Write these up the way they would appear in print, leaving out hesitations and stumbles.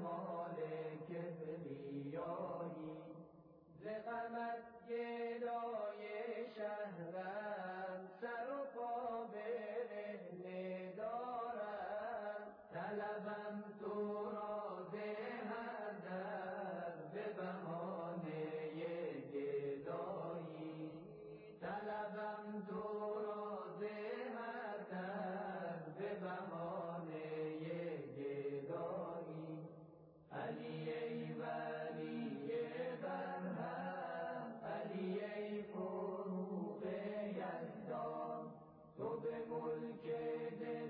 کمال کبریایی، ز غمت گدای شهرم، سر و پا برهنه دارم. طلبم تو را ز هر در به بهانه گدایی، طلبم تو را ز هر در به بهانه گدایی. علی ای ولی برهم، علی ای فروغ یزدان، تو به ملک دل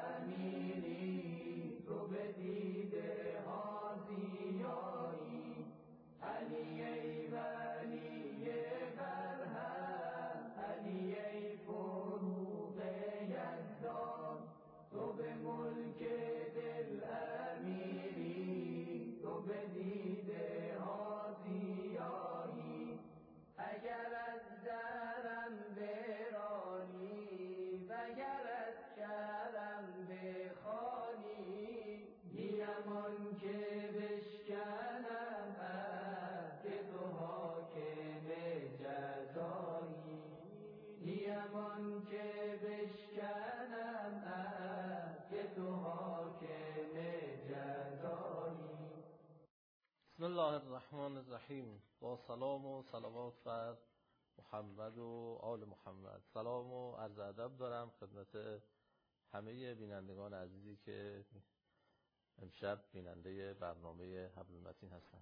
امیری، تو به دیده ها زیایی. علی ای ولی برهم، علی ای فروغ یزدان، تو به ملک دل امیری، تو به دیده ها زیایی. اگر از درم برانی، وگر از شهرم بخوانی، نیم آن که بشکنم عهد که تو حاکم جزایی. نیم آن که بشکنم عهد که تو حاکم جزایی. بسم الله الرحمن الرحیم. با سلام و صلوات بر محمد و آل محمد. سلام و عرض ادب دارم خدمت همه بینندگان عزیزی که امشب بیننده برنامه حبل المتین هستند.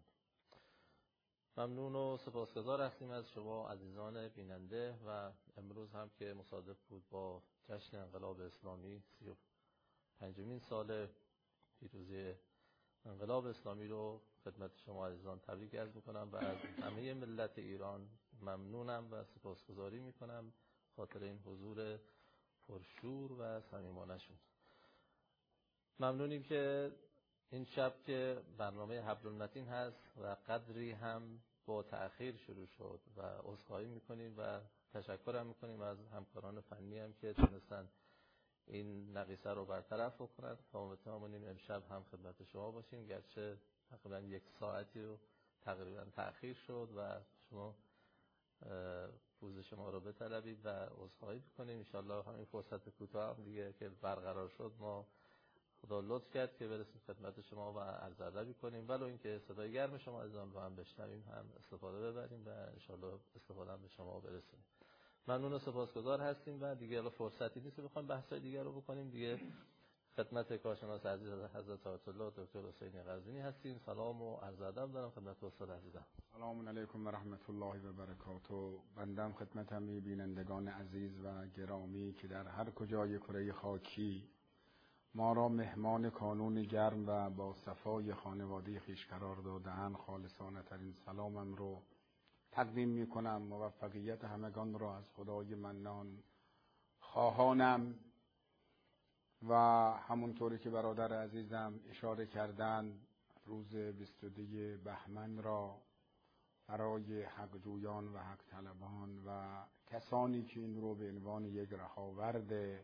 ممنون و سپاسگزار هستیم از شما عزیزان بیننده و امروز هم که مصادف بود با جشن انقلاب اسلامی 35مین سال پیروزی انقلاب اسلامی رو خدمت شما عزیزان تبریک عرض میکنم و از همه ملت ایران ممنونم و سپاسگزاری میکنم خاطر این حضور پرشور و صمیمانه شون. ممنونیم که این شب که برنامه حبل المتین هست و قدری هم با تأخیر شروع شد و عذرخواهی میکنیم و تشکر هم میکنیم از همکاران فنی هم که تونستن این نقیصه رو برطرف بکنن تا بتوانیم امشب هم خدمت شما باشیم، گرچه تقریبا 1 ساعتی رو تقریبا تأخیر شد و شما پوزش شما رو بطلبید و عذرخواهی بکنیم. انشالله همین فرصت کوتاه هم دیگه که برقرار شد ما خدا لطف کرد که برسیم خدمت شما و عرض ادبی کنیم، ولو اینکه صدای گرم شما عزیزان رو هم بشنویم هم استفاده ببریم و انشالله استفاده هم به شما برسونیم. ممنون و سپاسگزار هستیم و دیگه الان فرصتی نیست بخوایم بحث‌های دیگر رو بکنیم. دیگه خدمت کارشناس عزیز حضرت آیت الله دکتر حسینی قزوینی هستیم. سلام و عرض ادب دارم خدمت استاد عزیزم. سلام علیکم و رحمت الله و برکاته. بندم خدمت همه بینندگان عزیز و گرامی که در هر کجای کره خاکی ما را مهمان کانون گرم و با صفای خانواده خویش قرار داده‌اند، خالصانه ترین سلامم رو تقدیم می‌کنم. موفقیت همگان را از خدای منان خواهانم و همونطوری که برادر عزیزم اشاره کردند روز 22 بهمن را برای حقجویان و حق طلبان و کسانی که این رو به عنوان یک رهاورد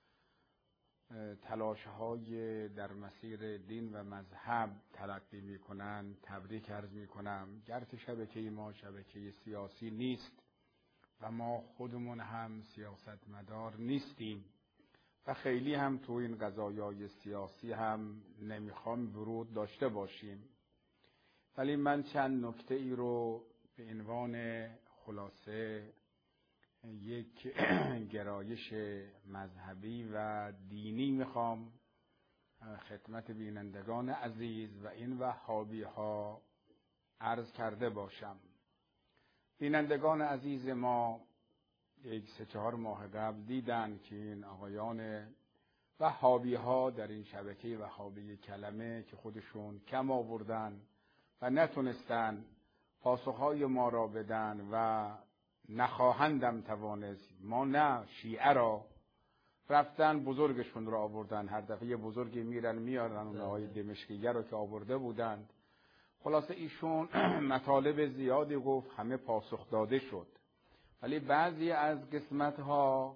تلاش‌های در مسیر دین و مذهب تلقی می‌کنند تبریک عرض می‌کنم. گرچه شبکه ما شبکه سیاسی نیست و ما خودمون هم سیاستمدار نیستیم و خیلی هم تو این قضایای سیاسی هم نمیخوام ورود داشته باشیم، ولی من چند نکته ای رو به عنوان خلاصه یک گرایش مذهبی و دینی میخوام خدمت بینندگان عزیز و این وهابی ها عرض کرده باشم. بینندگان عزیز ما 3-4 ماه قبل دیدن که این آقایان وهابی ها در این شبکه وهابی کلمه که خودشون کم آوردن و نتونستن پاسخهای ما را بدن و نخواهندم توانست، ما نه شیعه را رفتن بزرگشون را آوردن. هر دفعه یه بزرگی میارن اون آقای دمشقیه را که آورده بودند. خلاصه ایشون مطالب زیادی گفت، همه پاسخ داده شد، ولی بعضی از قسمت ها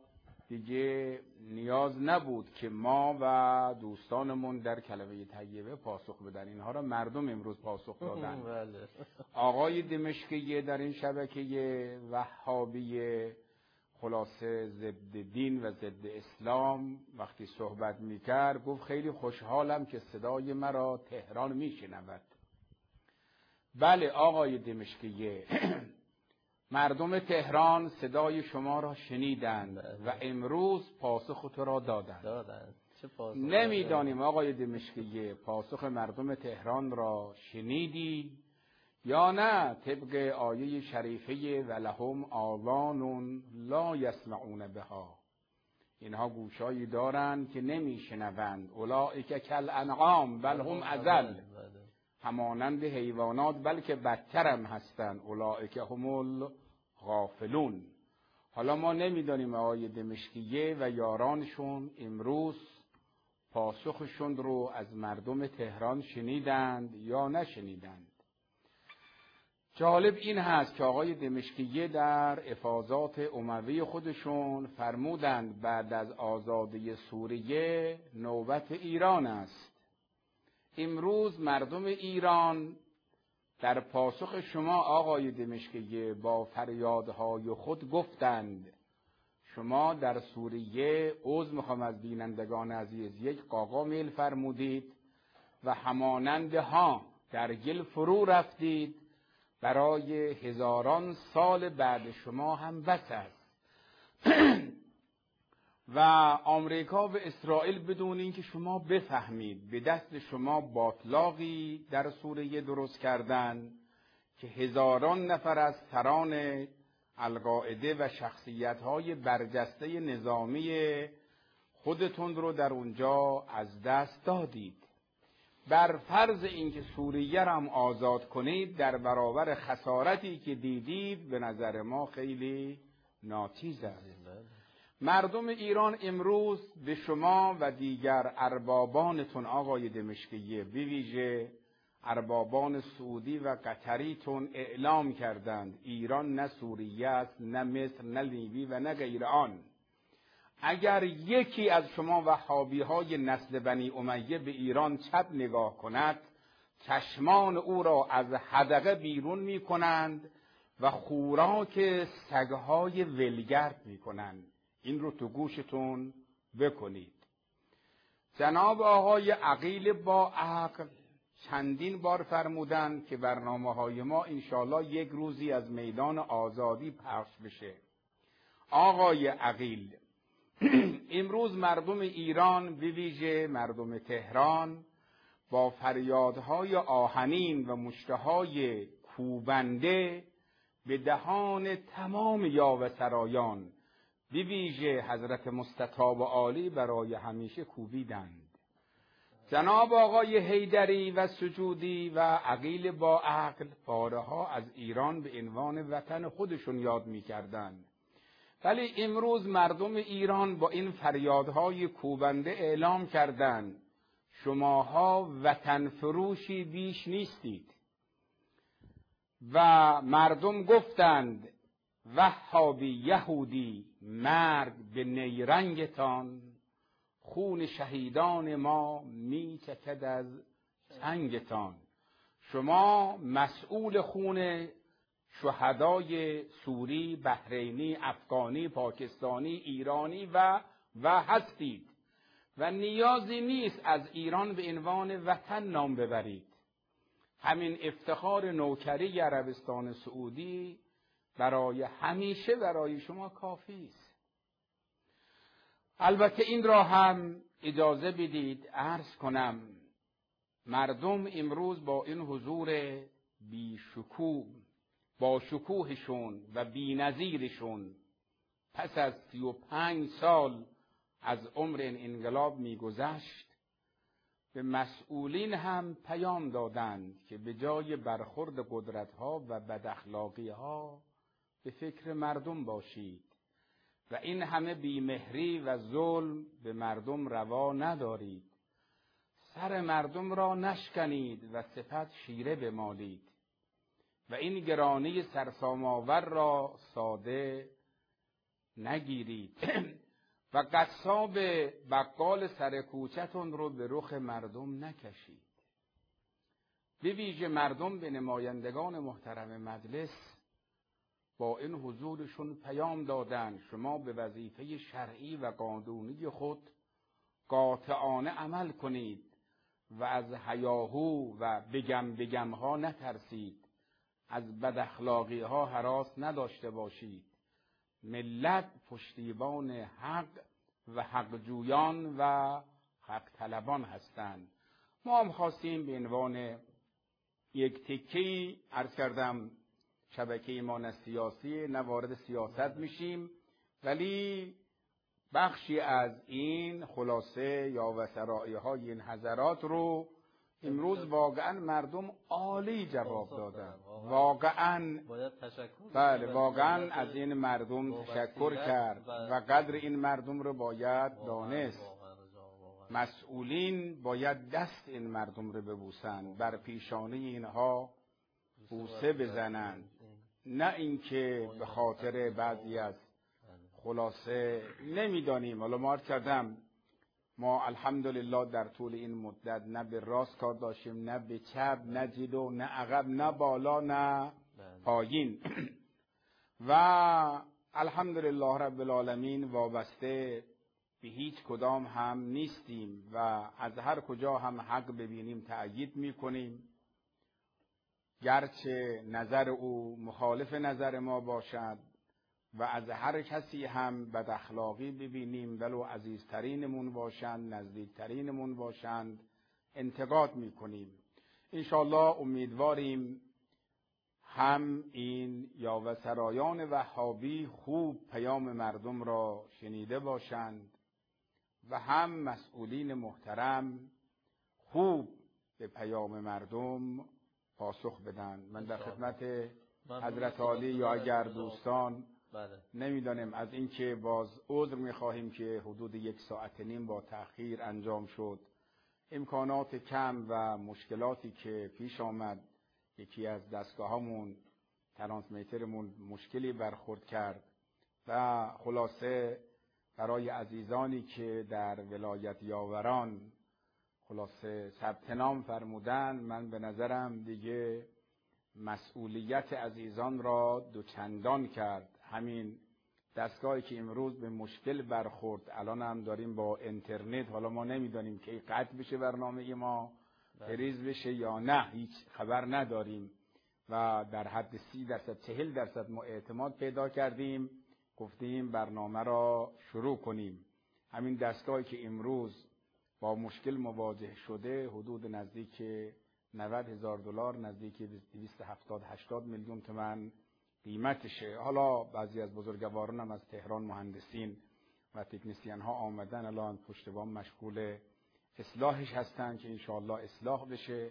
دیگه نیاز نبود که ما و دوستانمون در کلمه طیبه پاسخ بدن، اینها را مردم امروز پاسخ دادن. آقای دمشقی در این شبکه وهابی خلاصه ضد دین و ضد اسلام وقتی صحبت میکرد گفت خیلی خوشحالم که صدای مرا تهران میشنود. بله آقای دمشقی، مردم تهران صدای شما را شنیدند و امروز پاسخ تو را دادند. نمیدانیم آقای دمشقی پاسخ مردم تهران را شنیدی یا نه؟ طبق آیه شریفه ولهم آذان لا یسمعون بها، اینها گوشایی دارند که نمیشنوند. اولئک کالانعام بل هم اضل، همانند حیوانات بلکه بدتر هم هستند. اولئک هم الغافلون. حالا ما نمیدانیم آقای دمشقیه و یارانشون امروز پاسخشون رو از مردم تهران شنیدند یا نشنیدند. جالب این هست که آقای دمشقیه در افاضات اموی خودشون فرمودند بعد از آزادی سوریه نوبت ایران است. امروز مردم ایران در پاسخ شما آقای دمشقی با فریادهای خود گفتند شما در سوریه، عذر میخوام از بینندگان عزیز، یک قاقا میل فرمودید و همانند ها در گل فرو رفتید، برای هزاران سال بعد شما هم بس است. و آمریکا و اسرائیل بدون اینکه شما بفهمید به دست شما باطلاقی در سوریه درست کردن که هزاران نفر از سران القاعده و شخصیت‌های برجسته نظامی خودتون رو در اونجا از دست دادید. بر فرض اینکه سوریه را هم آزاد کنید، در برابر خسارتی که دیدید به نظر ما خیلی ناچیز است. مردم ایران امروز به شما و دیگر اربابانتون آقای دمشقیه، به ویژه اربابان سعودی و قطریتون اعلام کردند ایران نه سوریه است، نه مصر، نه لیبی و نه غیر آن. اگر یکی از شما وهابی‌های نسل بنی امیه به ایران چپ نگاه کند، چشمان او را از حدقه بیرون می‌کنند و خوراک سگ‌های ولگرد می‌کنند. این رو تو گوشتون بکنید. جناب آقای عقیل با عقل چندین بار فرمودند که برنامه‌های ما انشالله یک روزی از میدان آزادی پخش بشه. آقای عقیل، امروز مردم ایران به ویژه مردم تهران با فریادهای آهنین و مشتهای کوبنده به دهان تمام یاوه سرایان به ویژه حضرت مستطاب عالی برای همیشه کوبیدند. جناب آقای حیدری و سجودی و عقیل با عقل بارها از ایران به عنوان وطن خودشون یاد می‌کردند. ولی امروز مردم ایران با این فریادهای کوبنده اعلام کردند شماها وطن فروشی بیش نیستید. و مردم گفتند وهابی یهودی مرگ به نیرنگتان، خون شهیدان ما میچکد از چنگتان. شما مسئول خون شهدای سوری، بحرینی، افغانی، پاکستانی، ایرانی و هستید و نیازی نیست از ایران به عنوان وطن نام ببرید. همین افتخار نوکری عربستان سعودی برای همیشه برای شما کافی است. البته این را هم اجازه بدید عرض کنم مردم امروز با این حضور بیشکوه با شکوهشون و بی‌نظیرشون پس از 35 سال از عمر این انقلاب میگذشت، به مسئولین هم پیام دادند که به جای برخورد قدرت‌ها و بداخلاقی‌ها به فکر مردم باشید و این همه بیمهری و ظلم به مردم روا ندارید. سر مردم را نشکنید و سپس شیره بمالید و این گرانی سرسام‌آور را ساده نگیرید. و قصاب بقال سر کوچتون رو به رخ مردم نکشید. به ویژه مردم به نمایندگان محترم مجلس با این حضورشون پیام دادن شما به وظیفه شرعی و قانونی خود قاطعانه عمل کنید و از هیاهو و بگم ها نترسید، از بد اخلاقی ها هراس نداشته باشید. ملت پشتیبان حق و حق جویان و حق طلبان هستند. ما هم خواستیم به عنوان یک تکه‌ای عرض کردم شبکه ایمان سیاسی، نه وارد سیاست میشیم، ولی بخشی از این خلاصه یا وسرائی‌های این حضرات رو امروز واقعا مردم عالی جواب دادن. واقعا بله، واقعا از این مردم تشکر کرد و قدر این مردم رو باید دانست. مسئولین باید دست این مردم رو ببوسند، بر پیشانی اینها بوسه بزنند، نه اینکه به خاطر بعضی از خلاصه نمیدانیم. حالا ما کردم ما الحمدلله در طول این مدت نه به راست کار داشتیم، نه به چپ، نه جلو، نه عقب، نه بالا، نه پایین و الحمدلله رب العالمین وابسته به هیچ کدام هم نیستیم و از هر کجا هم حق ببینیم تأیید میکنیم، گرچه نظر او مخالف نظر ما باشد و از هر کسی هم بد اخلاقی ببینیم ولو عزیزترینمون باشند، نزدیکترینمون باشند، انتقاد میکنیم. انشاءالله امیدواریم هم این یاوه‌سرایان وهابی خوب پیام مردم را شنیده باشند و هم مسئولین محترم خوب به پیام مردم پاسخ بدن. من در خدمت حضرت عالی یا اگر دوستان نمیدانم از اینکه باز عذر میخواهیم که حدود 1.5 ساعت با تأخیر انجام شد، امکانات کم و مشکلاتی که پیش آمد، یکی از دستگاهامون ترانسمیترمون مشکلی برخورد کرد و خلاصه برای عزیزانی که در ولایت یاوران خلاصه ثبت نام فرمودن، من به نظرم دیگه مسئولیت عزیزان را دوچندان کرد. همین دستگاهی که امروز به مشکل برخورد، الان هم داریم با اینترنت، حالا ما نمیدانیم که قطع بشه برنامه ما، فریز بشه یا نه، هیچ خبر نداریم و در حد 30% 40% ما اعتماد پیدا کردیم، گفتیم برنامه را شروع کنیم. همین دستگاهی که امروز با مشکل مواجه شده حدود نزدیک $90,000 نزدیک 270-80 میلیون تومان قیمتشه. حالا بعضی از بزرگواران هم از تهران مهندسین و تکنسین ها آمدن، الان پشت بام مشغول اصلاحش هستن که انشاءالله اصلاح بشه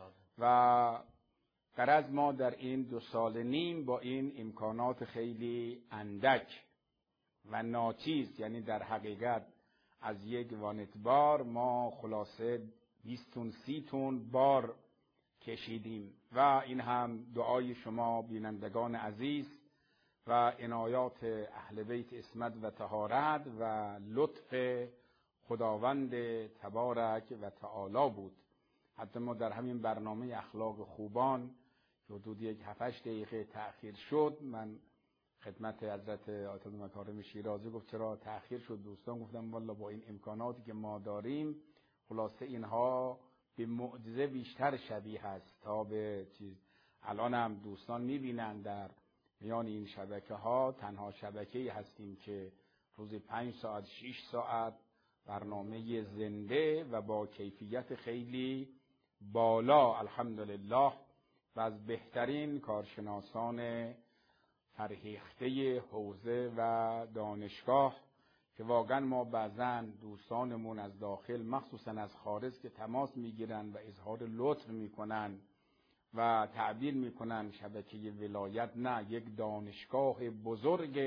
و غرض ما در این 2.5 سال با این امکانات خیلی اندک و ناچیز، یعنی در حقیقت از یک وانت بار ما خلاصه 20 تن 30 تن بار کشیدیم و این هم دعای شما بینندگان عزیز و عنایات اهل بیت عصمت و طهارت و لطف خداوند تبارک و تعالی بود. حتی ما در همین برنامه اخلاق خوبان حدود 7-8 دقیقه تأخیر شد، من خدمت حضرت آیت مکارم شیرازی گفت چرا تأخیر شد دوستان، گفتم والا با این امکاناتی که ما داریم خلاصه اینها به معجزه بیشتر شبیه هست تا به چیز. الان هم دوستان میبینن در میان این شبکه ها تنها شبکه‌ای هستیم که روزی 5 ساعت 6 ساعت برنامه زنده و با کیفیت خیلی بالا الحمدلله و از بهترین کارشناسان فرهیخته حوزه و دانشگاه که واقعا ما بعضا دوستانمون از داخل مخصوصا از خارج که تماس میگیرن و اظهار لطف میکنن و تعبیر میکنن شبکه ولایت نه یک دانشگاه بزرگ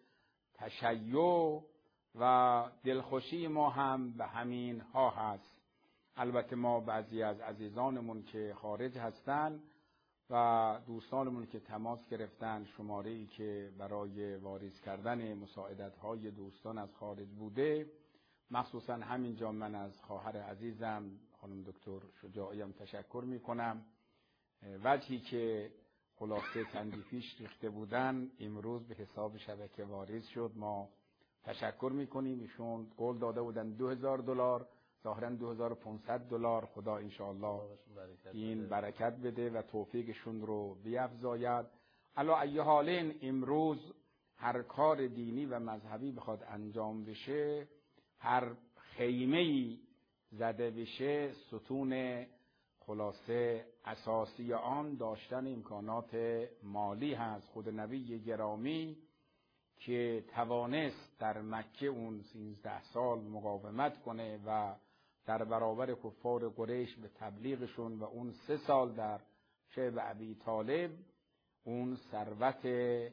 تشیع و دلخوشی ما هم به همین ها هست. البته ما بعضی از عزیزانمون که خارج هستن و دوستانمون که تماس گرفتن، شماره‌ای که برای واریز کردن مساعدت‌های دوستان از خارج بوده، مخصوصا همینجا من از خواهر عزیزم خانم دکتر شجاعی هم تشکر میکنم. وجهی که خلاصه چندی پیش ریخته بودن امروز به حساب شبکه واریز شد. ما تشکر میکنیم. ایشون قول داده بودن $2000، ظاهرا $2500. خدا انشاءالله این برکت بده و توفیقشون رو بیفزاید. علی ای حالین امروز هر کار دینی و مذهبی بخواد انجام بشه، هر خیمه‌ای زده بشه، ستون خلاصه اساسی آن داشتن امکانات مالی هست. خود نبی گرامی که توانست در مکه اون 13 سال مقاومت کنه و در برابر کفار قریش به تبلیغشون و اون 3 سال در شعب ابی طالب، اون ثروت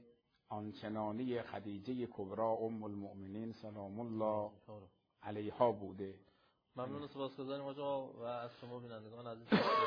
آنچنانی خدیجه کبری ام المؤمنین سلام الله علیها بوده. ممنون و سپاسگزاریم آقا و از شما بینندگان عزیز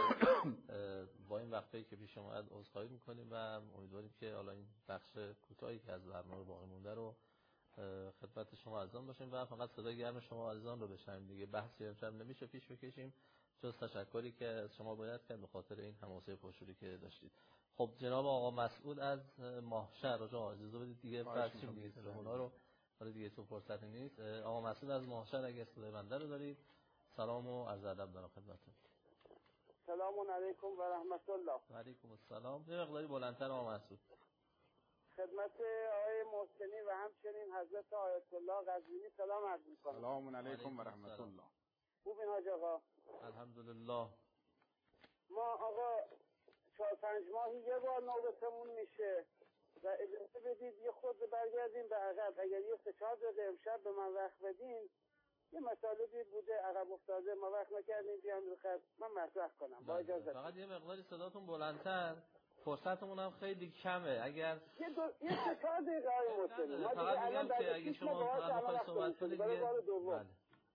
با این وقفه‌ای که پیش اومد عذرخواهی می‌کنیم و امیدواریم که حالا این بخش کوتاهی که از برنامه باقی مونده رو خدمت شما عزیزان باشیم و فقط صدای گرم شما عزیزان رو بشنویم. دیگه بحثی امشب نمیشه پیش بکشیم جز تشکری که از شما باید کرد به خاطر این حماسه پرشوری که داشتید. خب جناب آقا مسعود از ماهشهر، آقا اجازه بدید دیگه بحثیم دیگه تلفن‌ها رو حالا دیگه تو فرصتی نیست. آقا مسعود از ماهشهر اگه صدای بنده رو دارید، سلام و عرض ادب دارم خدمتتون. سلام علیکم و رحمت الله. و علیکم السلام. یه مقداری بلندتر آقا مسعود. خدمت آقای محسنی و همچنین حضرت آیت الله قزوینی سلام عرض می‌کنم. سلام علیکم و رحمت الله. خوبین حاج آقا؟ الحمدلله. ما آقا 4-5 ماهی یه بار نوبتمون میشه و اجازه بدید یه خود برگردیم به عقب. اگر یه 3-4 دقیقه امشب به من وقت بدین، یه مطالبی بوده عقب افتاده ما وقت نکردیم بیان رو خط من مطرح کنم با اجازه. فقط یه مقداری صداتون بلندتر، فرصتمون هم خیلی کمه. اگر یه 3-4 دقیقه های محسنی ما فقط میگم که اگه شما فقط بخواید صحبت کنید دیگه بله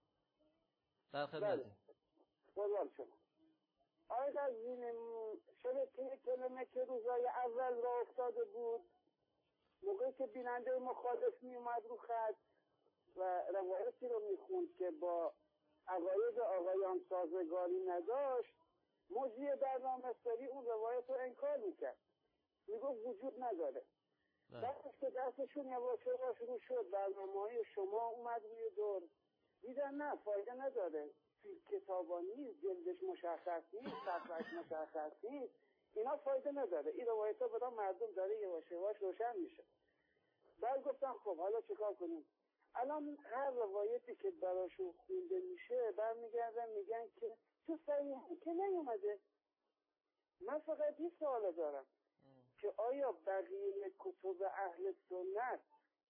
در خدمتیم. قربان شما. آقای قزوینی شبکه کلمه که روزای اول را افتاده بود، موقعی که بیننده مخالف می اومد رو خط و روایتی رو میخوند که با عقاید آقایان سازگاری نداشت، مجری برنامه‌سازی اون روایت رو انکار میکرد، میگفت وجود نداره. بعدش که دستشون یواش یواش رو شد، برنامه‌های شما اومد روی دور، دیدن نه فایده نداره، کتابانی جلدش مشخص نیست، صفحه‌اش مشخص نیست، اینا فایده نداره، این روایت‌ها برای مردم داره یواش یواش روشن میشه. بعد گفتن خب حالا چیکار کنیم؟ الان هر روایتی که براشون خونده میشه برمیگردن میگن که تو صحیحه که نیومده. من فقط یه سوال دارم که آیا بقیه کتب اهل سنت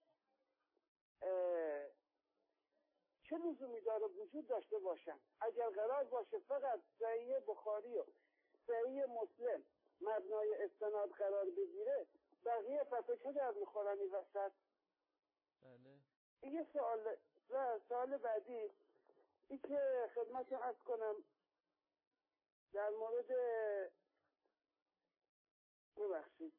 چه لزومی داره وجود داشته باشن؟ اگر قرار باشه فقط صحیح بخاری و صحیح مسلم مبنای استناد قرار بگیره، بقیه پس چه درد میخورن این وسط؟ این یه سوال. و سوال بعدی این که خدمتتون عرض کنم در مورد ببخشید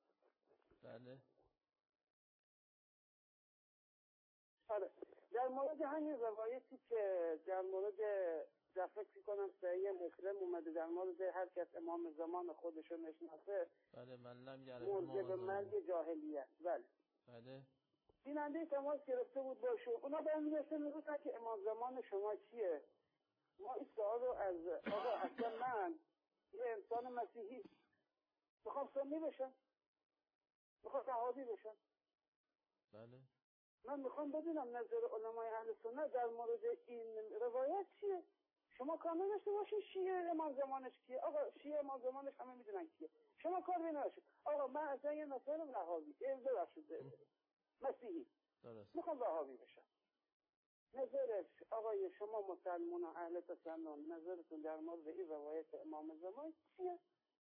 در مورد همین روایتی که در مورد فکر کنم صحیح مسلم اومده در مورد هر کس امام زمان خودشو نشناسه مرجع به مرگ جاهلیت. بله بیننده تماس گرفته بود باشون، اونا برمیگشته میگفتن که امام زمان شما کیه؟ ما این سوال رو از آقا اصلا من یه انسان مسیحی میخوام سنی بشم، میخوام وهابی بشم، من میخوام بدونم نظر علمای اهل سنت در مورد این روایت چیه. شما کار نداشته باشین شیعه امام زمانش کیه، آقا شیعه امام زمانش همه میدونن کیه، شما کار نداشته. آقا من اصلا یه نفر وهابی مسیحی میخوام وهابی بشم، نظرش آقای شما مسلمان و اهل تسنن نظرتون در مورد این روایت امام زمان چیه؟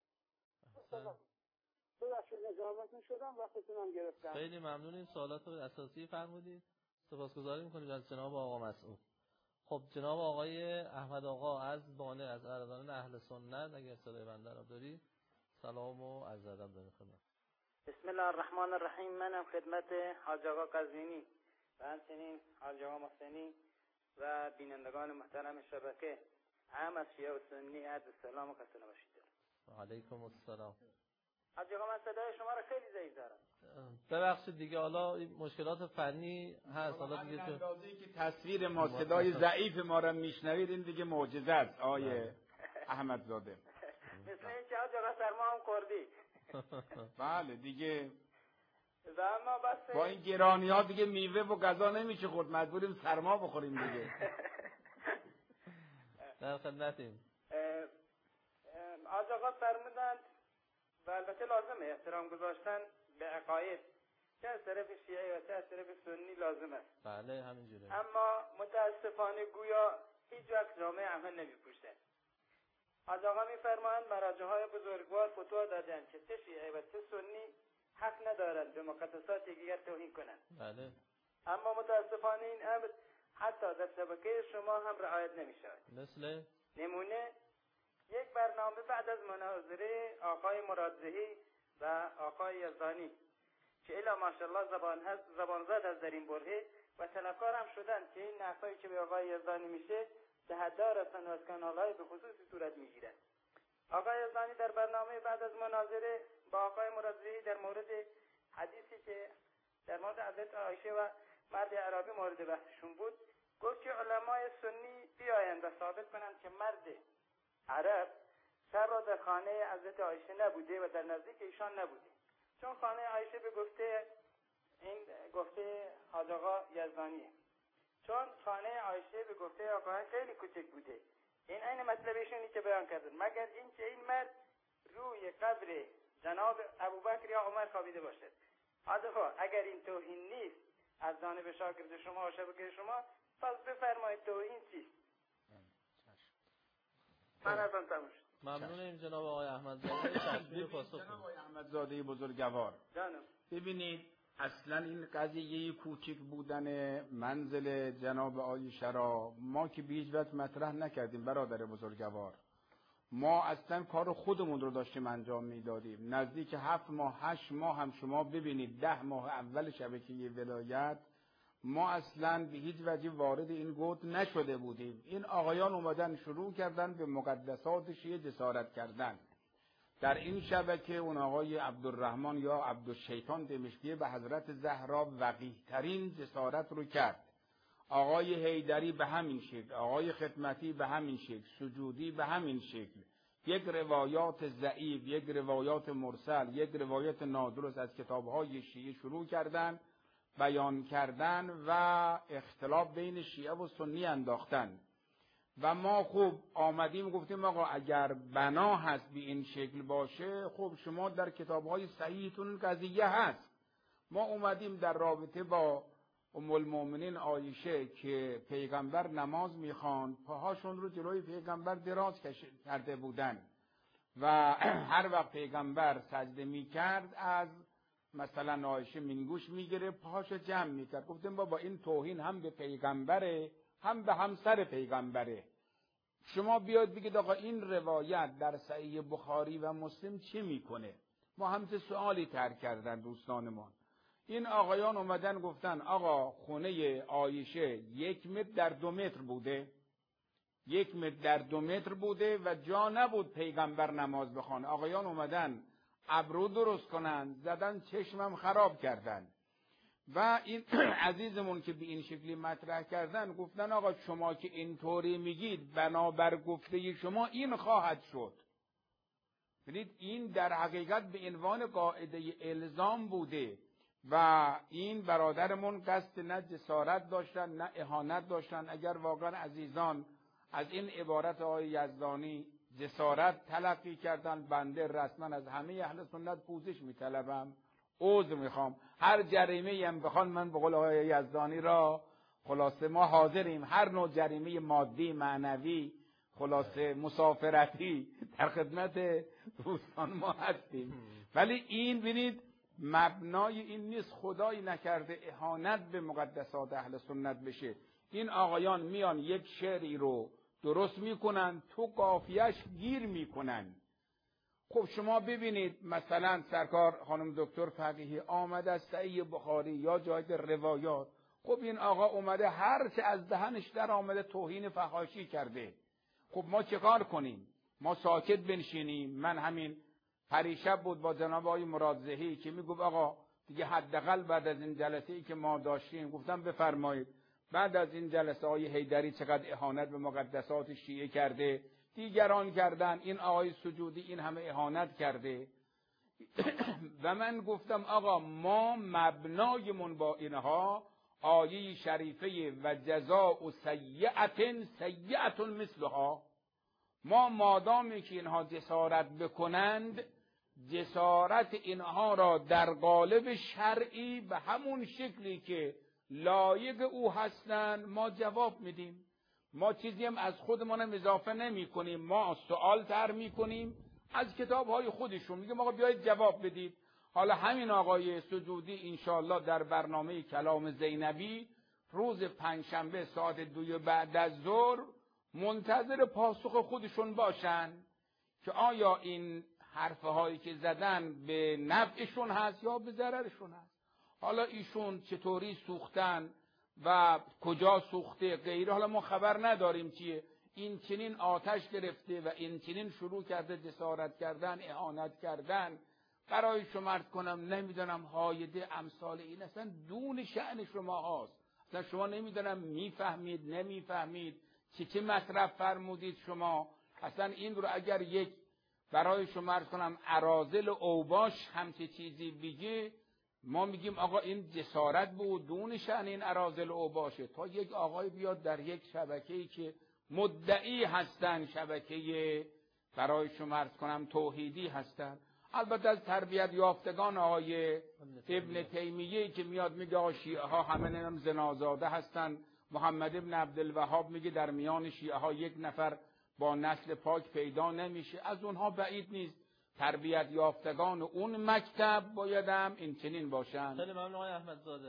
ببخشید نظامتون شدم وقتتونم گرفتم. خیلی ممنونیم. سوالات اساسی فرمودید. سپاسگزاری میکنیم از جناب آقا مسعود. خب جناب آقای احمد آقا از بانه از اردوان اهل سنت اگر صدای بنده را دارید سلام و عرض ادب داریم خدمت. بسم الله الرحمن الرحیم. منم خدمت حاج آقا قزوینی و همچنین حاج آقا محسنی و بینندگان محترم شبکه عام از شیعه و سنی عرض سلام و خسته نباشید. و علیکم السلام. حاج آقا من صدای شما را خیلی ضعیف دارم. ببخشید دیگه، حالا این مشکلات فنی هست. حالا دیگه تو اندازه‌ای که تصویر ما صدای ضعیف ما را میشنوید این دیگه معجزه است آیه احمدزاده. مثل این که حاج آقا سرما هم خوردی. بله دیگه و اما بس با این گرانی ها دیگه میوه و غذا نمیشه خورد، مجبوریم سرما بخوریم دیگه. در خدمتیم. حاج آقا فرمودند و البته لازمه احترام گذاشتن به عقاید، چه از طرف شیعه و چه از طرف سنی لازم است. بله همینجوره. اما متاسفانه گویا هیچ وقت جامعه عمل نمی‌پوشند. حاج آقا می‌فرمایند مراجع‌های بزرگوار فتوا دادند که چه شیعه و چه سنی حق ندارند به مقدسات یکدیگر توهین کنند. بله. اما متاسفانه این امر حتی در شبکه شما هم رعایت نمی‌شود. مثل نمونه یک برنامه بعد از مناظره آقای مرادزهی و آقای یزدانی که الا ماشاءالله زبانزد از در این برهه و طلبکار هم شدن که این نقصایی که به آقای یزدانی میشه به حدار هستن و از کانالهای به خصوصی صورت میگیرن. آقای یزدانی در برنامه بعد از مناظره با آقای مرادزهی در مورد حدیثی که در مورد حضرت عایشه و مرد عربی مورد بحثشون بود گفت که علمای سنی بیایند و ثابت کنند که مرد عرب سر را در خانه حضرت عایشه نبوده و در نزدیک ایشان نبوده، چون خانه عایشه به گفته حاج آقا یزدانیه، چون خانه عایشه به گفته آقا خیلی کوچک بوده. این عین مطلبشونی که بیان کردن، مگر اینکه این مرد روی قبر جناب ابوبکر یا عمر خوابیده باشد. حاج آقا اگر این توهین نیست از جانب شاگرد شما و شبکه شما، پس بفرمایید توهین چیست؟ من ازم تموم شد. ممنونیم جناب آقای احمدزاده. تشبیه پاسخ جناب آقای احمدزاده بزرگوار، جانم ببینید اصلا این قضیه کوچک بودن منزل جناب عایشه را ما که به هیچ وجه مطرح نکردیم برادر بزرگوار. ما اصلا کار خودمون رو داشتیم انجام میدادیم. نزدیک 7 ماه 8 ماه هم شما ببینید 10 ماه اول شبکه ولایت ما اصلا به هیچ وجه وارد این گود نشده بودیم. این آقایان اومدن شروع کردن به مقدسات شیعه جسارت کردن. در این شبکه اون آقای عبدالرحمن یا عبدالشیطان دمشقی به حضرت زهرا وقیح ترین جسارت رو کرد. آقای حیدری به همین شکل، آقای خدمتی به همین شکل، سجودی به همین شکل. یک روایات ضعیف، یک روایات مرسل، یک روایت نادرست از کتاب‌های شیعه شروع کردن بیان کردن و اختلاف بین شیعه و سنی انداختن. و ما خوب آمدیم گفتیم آقا اگر بنا هست به این شکل باشه، خب شما در کتاب‌های صحیحتون قضیه هست. ما اومدیم در رابطه با ام المؤمنین عایشه که پیغمبر نماز میخواند، پاهاشون رو جلوی پیغمبر دراز کرده بودن و هر وقت پیغمبر سجده میکرد از مثلا عایشه منگوش میگیره پاهاشو جمع میکرد. گفتیم بابا این توهین هم به پیغمبره هم به همسر پیغمبره. شما بیاید بگید آقا این روایت در صحیح بخاری و مسلم چی میکنه؟ ما همچه سوالی طرح کردن دوستانمان. این آقایان اومدن گفتن آقا خونه عایشه 1 متر در 2 متر بوده، 1 متر در 2 متر بوده و جا نبود پیغمبر نماز بخوانه. آقایان اومدن ابرو درست کنن، زدن چشمم خراب کردن. و این عزیزمون که به این شکلی مطرح کردن گفتن آقا شما که اینطوری میگید بنابر گفته شما این خواهد شد. ببینید این در حقیقت به عنوان قاعده الزام بوده و این برادرمون قصد نه جسارت داشتن نه اهانت داشتن. اگر واقعا عزیزان از این عبارت آقای یزدانی جسارت تلقی کردن، بنده رسما از همه اهل سنت پوزش میطلبم، عذر میخوام. هر جریمه هم بخوان من به قول آقای یزدانی را خلاصه ما حاضریم، هر نوع جریمه مادی معنوی خلاصه مسافرتی در خدمت دوستان ما هستیم. ولی این ببینید مبنای این نیست، خدایی نکرده اهانت به مقدسات اهل سنت بشه. این آقایان میان یک شعری رو درست میکنن، تو قافیه‌اش گیر میکنن. خب شما ببینید مثلا سرکار خانم دکتر فقیهی آمده از صحیح بخاری یا جای روایات، خب این آقا اومده هر چه از دهنش در آمده توهین فحاشی کرده. خب ما چه کار کنیم؟ ما ساکت بنشینیم؟ من همین پریشب بود با جناب آقای مرادزهی که میگفت آقا دیگه حداقل بعد از این جلسه ای که ما داشتیم، گفتم بفرمایید بعد از این جلسه آقای حیدری چقدر اهانت به مقدسات شیعه کرده، دیگران کردن، این آقای سجودی این همه اهانت کرده. و من گفتم آقا ما مبنایمون با اینها آیه شریفه و جزاء سیئة سیئة مثلها. ما مادامی که اینها جسارت بکنند، جسارت اینها را در قالب شرعی به همون شکلی که لایق او هستند ما جواب میدیم. ما چیزی هم از خودمان اضافه نمی کنیم، ما سوال طرح می کنیم از کتاب‌های خودشون، میگم آقا بیایید جواب بدید. حالا همین آقای سجودی انشاءالله در برنامه کلام زینبی روز پنجشنبه ساعت 2 بعد از ظهر منتظر پاسخ خودشون باشن که آیا این حرفهایی که زدن به نفعشون هست یا به ضررشون هست. حالا ایشون چطوری سوختن و کجا سوخته غیره حالا ما خبر نداریم چیه. این چنین آتش گرفته و این چنین شروع کرده جسارت کردن، اهانت کردن. برای شما عرض کنم نمیدونم هایده امثال این اصلا دون شأن شما هاست. اصلا شما نمیدونم میفهمید نمیفهمید چه مطرح فرمودید شما. اصلا این رو اگر یک برای شما عرض کنم اراذل اوباش همچه چیزی بگه، ما میگیم آقا این جسارت بود، دون شأن این اراذل اوباشه. تا یک آقای بیاد در یک شبکه‌ای که مدعی هستن، شبکه برای شما عرض کنم توحیدی هستن، البته از تربیت یافتگان آقای ابن تیمیه که میاد میگه آقا شیعه ها همه نام زنازاده هستن، محمد ابن عبدالوهاب میگه در میان شیعه ها یک نفر با نسل پاک پیدا نمیشه، از اونها بعید نیست. تربیت یافتگان اون مکتب بایدم این چنین باشن. خیلی ممنون آقای احمدزاده.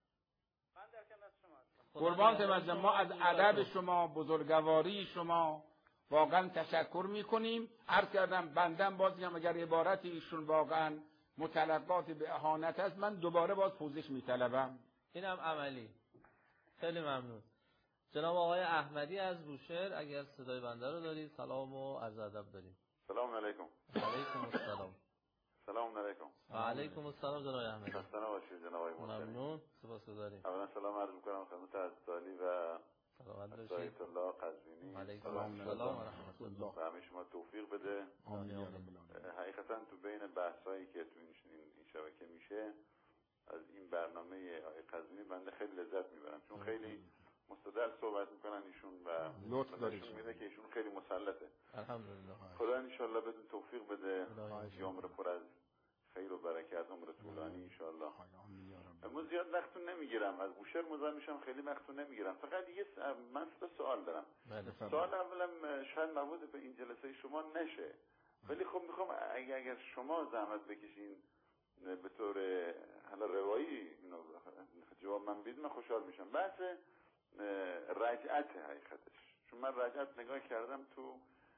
من در خدمت شما. قربان تمزم، ما از ادب شما، بزرگواری شما واقعا تشکر میکنیم. عرض کردم بندم بازی هم اگر عبارت ایشون واقعا متلقات به اهانت است، من دوباره باز پوزش میطلبم. اینم عملی. خیلی ممنون. جناب آقای احمدی از بوشهر اگر صدای بنده رو دارید سلام و عرض ادب داریم. سلام علیکم. علیکم السلام. سلام علیکم. و علیکم السلام جناب احمدی. خسته نباشید جناب آقای محترم. ممنون، سپاسگزاریم. اولا سلام عرض می‌کنم خدمت حضرت و سلامت باشید. آیت الله قزوینی. علیکم السلام و رحمت الله. و همه شما توفیق بده. آمین. حقیقتا تو بین بحثایی که تو این شبکه میشه از این برنامه آقای قزوینی بنده خیلی لذت میبرم، چون خیلی مستدل صحبت میکنن ایشون و لطف دارید میده که ایشون خیلی مسلطه. الحمدلله. خدا ان شاء الله بدون توفیق بده، عمر پر از خیر و برکت، عمر طولانی ان شاء الله. من زیاد وقتتون نمیگیرم، از بوشهر مزاحم میشم، خیلی وقتتون نمیگیرم. فقط من سوال دارم. سوال اولم شاید مربوط به این جلسه شما نشه، ولی خب میخوام اگر شما زحمت بکشین به طور حالا روایی اینو جواب من بدید من خوشحال میشم. بحث رجعت حقیقتش، چون من رجعت نگاه کردم تو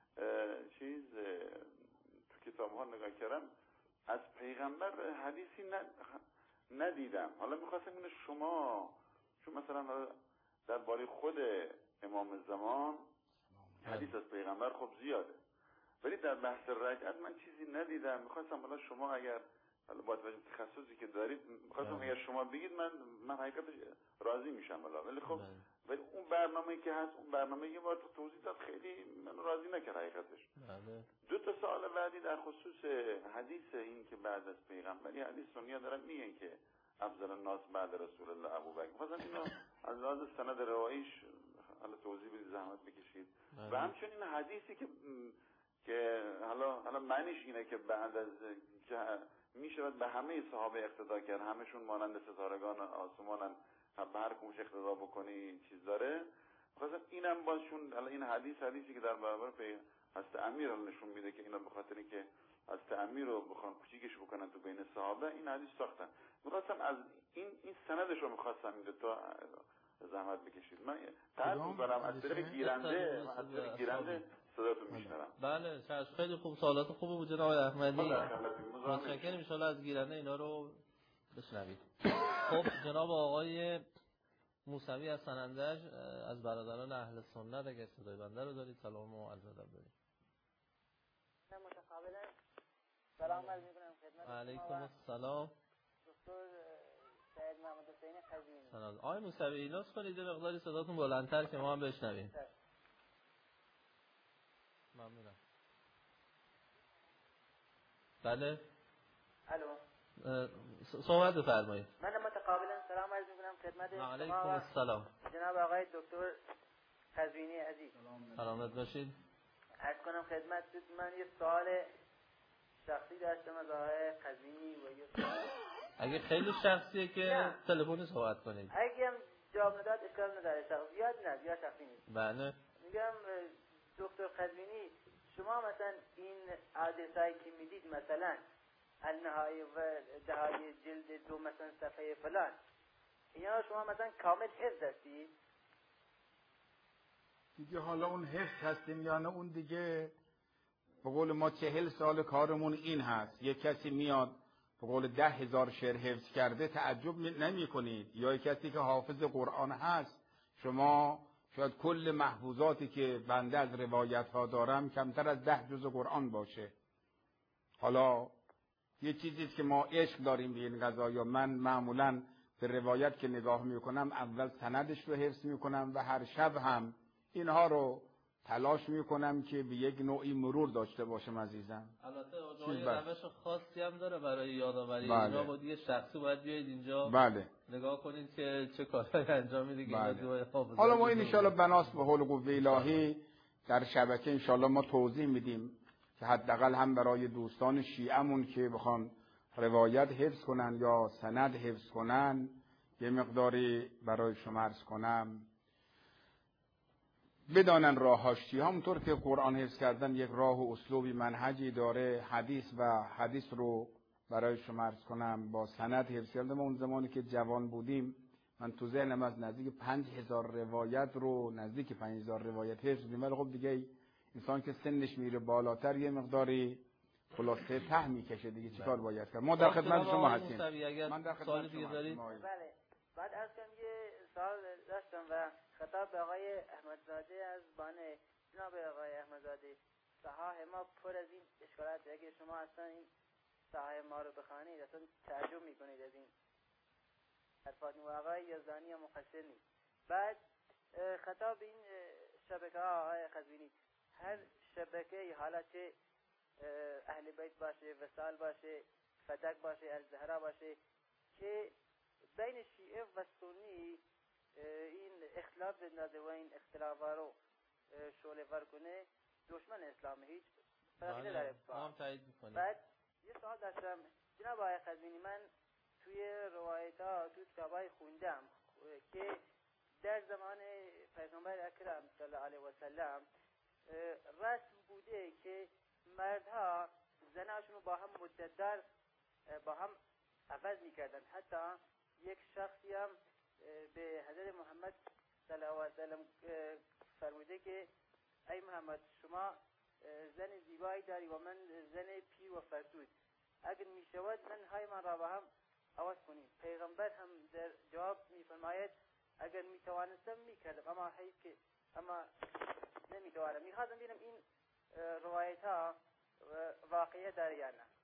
تو کتاب ها نگاه کردم، از پیغمبر حدیثی ندیدم. حالا میخواستم اینو شما، چون مثلا درباره خود امام زمان حدیث از پیغمبر خب زیاده، ولی در بحث رجعت من چیزی ندیدم. میخواستم حالا شما اگر حالا با توجه تخصصی که دارید میخواستم اگر شما بگید من حقیقتش راضی میشم. ولی خب ولی اون برنامه‌ای که هست، اون برنامه یه بار توضیح داد خیلی من راضی نکرد حقیقتش. دو تا سوال بعدی در خصوص حدیث این که بعد از پیغمبر، یه حدیث سنی دارن میگن که افضل الناس بعد رسول الله ابوبکر. مثلا اینو از لحاظ سند رواییش حالا توضیح بدید، زحمت بکشید. و همچنین حدیثی که حالا معنیش اینه که بعد از که میشود به همه صحابه اقتدا کرد، همشون مانند ستارگان آسمانن، به هر کمش اقتدا بکنی چیز داره. خاصا اینم باشون حالا این حدیثی که در برابر حضرت امیر نشون میده که اینا به خاطری که حضرت امیر رو بخوان کوچیکش بکنن تو بین صحابه این حدیث ساختن. میخواستم از این سندش رو میخواستم این تا زحمت بکشید. من قصد می‌کنم از طریق گیرنده صداتون میشنوم. بله خیلی خوب، سوالات خوبه بود جناب احمدی. متشکرم، ان شاءالله از گیرنده اینا رو بشنوید. خب جناب آقای موسوی از سنندج از برادران اهل سنت اگر صدای بنده رو دارید سلام و عرض ادب دارید. متقابلا سلام عرض می‌کنم خدمت شما. علیکم السلام. دکتر سید محمد حسین قزوینی. سلام. آقای موسوی لطف کنید یه مقداری صداتون بلندتر که ما هم بشنویم. ممنونم. بله. الو. صحبت بفرمایید. من متقابلا سلام عرض می‌کنم خدمت شما. علیکم السلام. جناب آقای دکتر قزوینی عزیز. سلامت باشید. عرض کنم خدمتتون من یه سوال شخصی داشتم از آقای قزوینی و اگه خیلی شخصیه که تلفنی صحبت کنید. اگه هم جواب نداد اشکال نداره، زیاد شخصی نیست. بله. میگم دکتر قزوینی شما مثلا این حادثه‌ای که میدید مثلا النهایی و دهایی جلد 2 مثلا صفحه فلان اینا شما مثلا کامل حفظ هستید؟ دیگه حالا اون حفظ هستیم یا نه اون دیگه به قول ما 40 سال کارمون این هست. یک کسی میاد به قول 10,000 شعر حفظ کرده تعجب نمی کنید، یا یک کسی که حافظ قرآن هست شما شاید کل محفوظاتی که بنده از روایت ها دارم کمتر از 10 جزء قرآن باشه. حالا یه چیزیست که ما عشق داریم به این قضایا. من معمولاً به روایت که نگاه میکنم اول سندش رو حفظ میکنم و هر شب هم اینها رو تلاش میکنم که به یک نوعی مرور داشته باشم عزیزم. البته آقای روش خاصی هم داره برای یادآوری. بله. اینا با دیگه شخصی باید بیاید اینجا بله. نگاه کنید که چه کارهایی انجام میده که بله. حالا ما این ان شاءالله بناس به حول قوه الهی در شبکه ان شاءالله ما توضیح میدیم که حداقل هم برای دوستان شیعه‌مون که بخوان روایت حفظ کنن یا سند حفظ کنن یه مقداری برای شما عرض کنم بدانن راهاش چیه. همونطور که قرآن حفظ کردن یک راه و اسلوبی منهجی داره، حدیث رو برای شما عرض کنم با سند حفظ کردم. اون زمانی که جوان بودیم من تو ذهنم از نزدیک 5,000 روایت رو نزدیک 5,000 روایت حفظ کردم. ولی خب دیگه انسان که سنش میره بالاتر یه مقداری خلاصه ته میکشه دیگه چیکار باید کرد. ما در خدمت شما هستیم. من در خدمت شما هستم. بله. بعد از کم یه سوال داشتم و خطاب به آقای احمدزاده از بانه. جناب آقای احمدزاده صحاح ما پر از این اشکالات، اگه شما اصلا این صحاح ما رو بخوانید اصلا تعجب میکنید از این حرفات و آقای یزدانی هم مقصر نیست. بعد خطاب به این شبکه ها آقای قزوینی، هر شبکه حالا چه اهل بیت باشه، وصال باشه، فتک باشه، الزهرا باشه، که بین شیعه و سنی این اختلاف بندازه و این اختلافا رو شعله ور کنه، دشمن اسلام هیچ فرقی نداره. بعد یه سوال داشتم جناب آقای قزوینی، من توی روایت‌ها توی کتابای خوندم که در زمان پیغمبر اکرم صلی الله علیه و سلم رسم بوده که مردها زناشون رو با هم مدت‌دار با هم عوض می‌کردن. حتی یک شخصی هم به حضرت محمد صلی الله علیه و سلم فرموده که ای محمد شما زن زیبایی داری و من زن پیر و فرسود، اگر میشود زنهای من را با هم عوض کنیم. پیغمبر هم در جواب میفرماید اگر میتوانستم میکردم اما حیث که نمیتوانم. میخواستم ببینم این روایت ها واقعیه داره یا نه.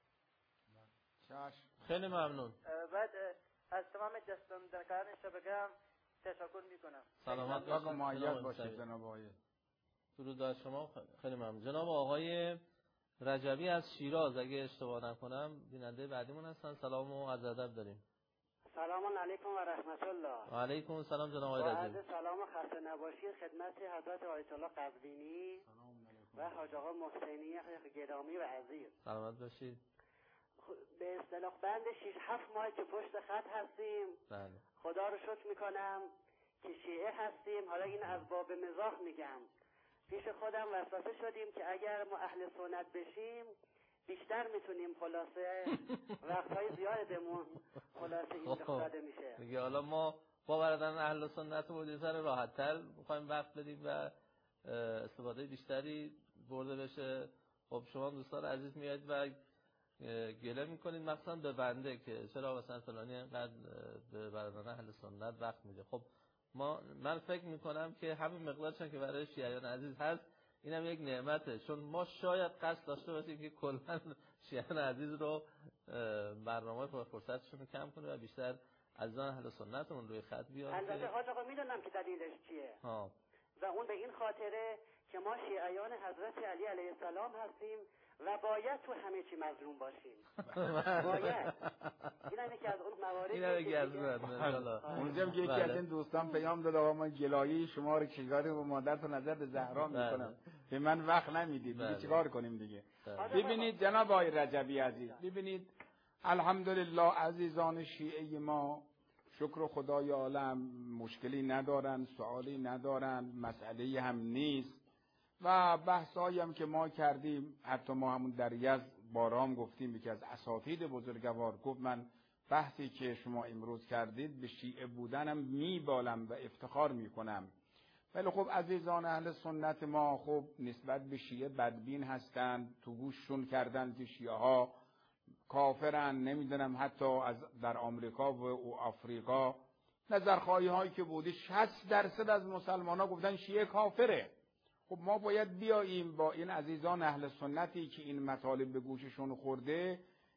خیلی ممنون. بعد از تمام دستاندرکاران شبکه هم تشکر میکنم. سلامت باشید جناب آقای. درود بر شما. خیلی ممنون. جناب آقای رجبی از شیراز اگه اشتباه نکنم بیننده بعدیمون هستن. سلام و عرض ادب داریم. سلام علیکم و رحمت الله. و علیکم السلام جناب آقای رجبی. عرض سلام و خسته نباشید خدمت حضرت آیت الله قزوینی و حاج آقا محسنی گرامی و عزیز. سلامت باشید. به اصطلاح بند 6-7 ماه که پشت خط هستیم. بله. خدا رو شکر میکنم که شیعه هستیم. حالا این از باب مزاح میگم. پیش خودم وسوسه شدیم که اگر ما اهل سنت بشیم بیشتر میتونیم خلاصه وقتهای زیادمون خلاصه این داده میشه. دیگه حالا ما با برادران اهل سنت بودیم سر راحت‌تر می‌خوایم وقت بدیم و استفاده بیشتری برده بشه. خب شما دوستان عزیز میاد و گله میکنید مثلا به بنده که چرا مثلا فلانی اینقدر به برادران اهل سنت وقت میده. خب من فکر میکنم که همین مقدارشون که برای شیعیان عزیز هست اینم یک نعمته، چون ما شاید قصد داشته باشیم که کلا شیعیان عزیز رو برنامه فرصتشون رو کم کنیم و بیشتر عزیزان اهل سنتمون روی خط بیان. البته حاج آقا میدونم که دلیلش چیه و اون به این خاطره که ما شیعیان حضرت علی علیه السلام هستیم و باید تو همه چی مظلوم باشیم. باید. اینه که از اون مواردی اونجا که یکی از این دوستان پیام داد آقا من گلایه شما رو کشور و مادرت نظر به زهرا میکنم، به من وقت نمیدید، دیگه چیکار کنیم دیگه. ببینید جناب آقای رجبی عزیز، ببینید الحمدلله عزیزان شیعه ما شکر خدای عالم مشکلی ندارن، سوالی ندارن، مسئله هم نیست و بحثایی هم که ما کردیم، حتی ما همون در یزد بارام گفتیم، یکی از اساتید بزرگوار گفت من بحثی که شما امروز کردید به شیعه بودنم میبالم و افتخار میکنم. ولی خب عزیزان اهل سنت ما خب نسبت به شیعه بدبین هستند، تو گوششون کردن که شیعه ها کافرن، نمیدونم حتی در آمریکا و آفریقا نظرخواهی هایی که بوده 60% از مسلمان ها گفتن شیعه کافره. خب ما باید بیاییم با این عزیزان اهل سنتی که این مطالب به گوششون خورده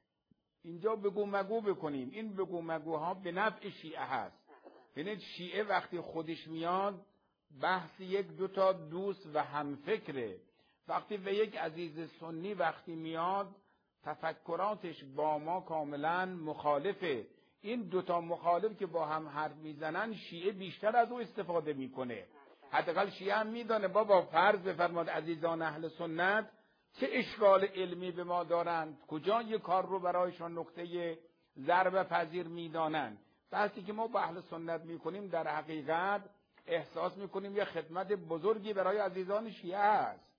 اینجا بگو مگو بکنیم. این بگو مگوها به نفع شیعه هست. ببینید شیعه وقتی خودش میاد بحث یک دو تا دوست و همفکره. وقتی به یک عزیز سنی وقتی میاد تفکراتش با ما کاملا مخالفه. این دوتا مخالف که با هم حرف میزنن شیعه بیشتر از او استفاده میکنه. حداقل شیعه هم میدانه بابا فرض بفرماد عزیزان اهل سنت چه اشکال علمی به ما دارند، کجا یک کار رو برایشان نقطه ضرب پذیر میدانند. بحثی که ما با اهل سنت میکنیم در حقیقت احساس میکنیم یه خدمت بزرگی برای عزیزان شیعه است.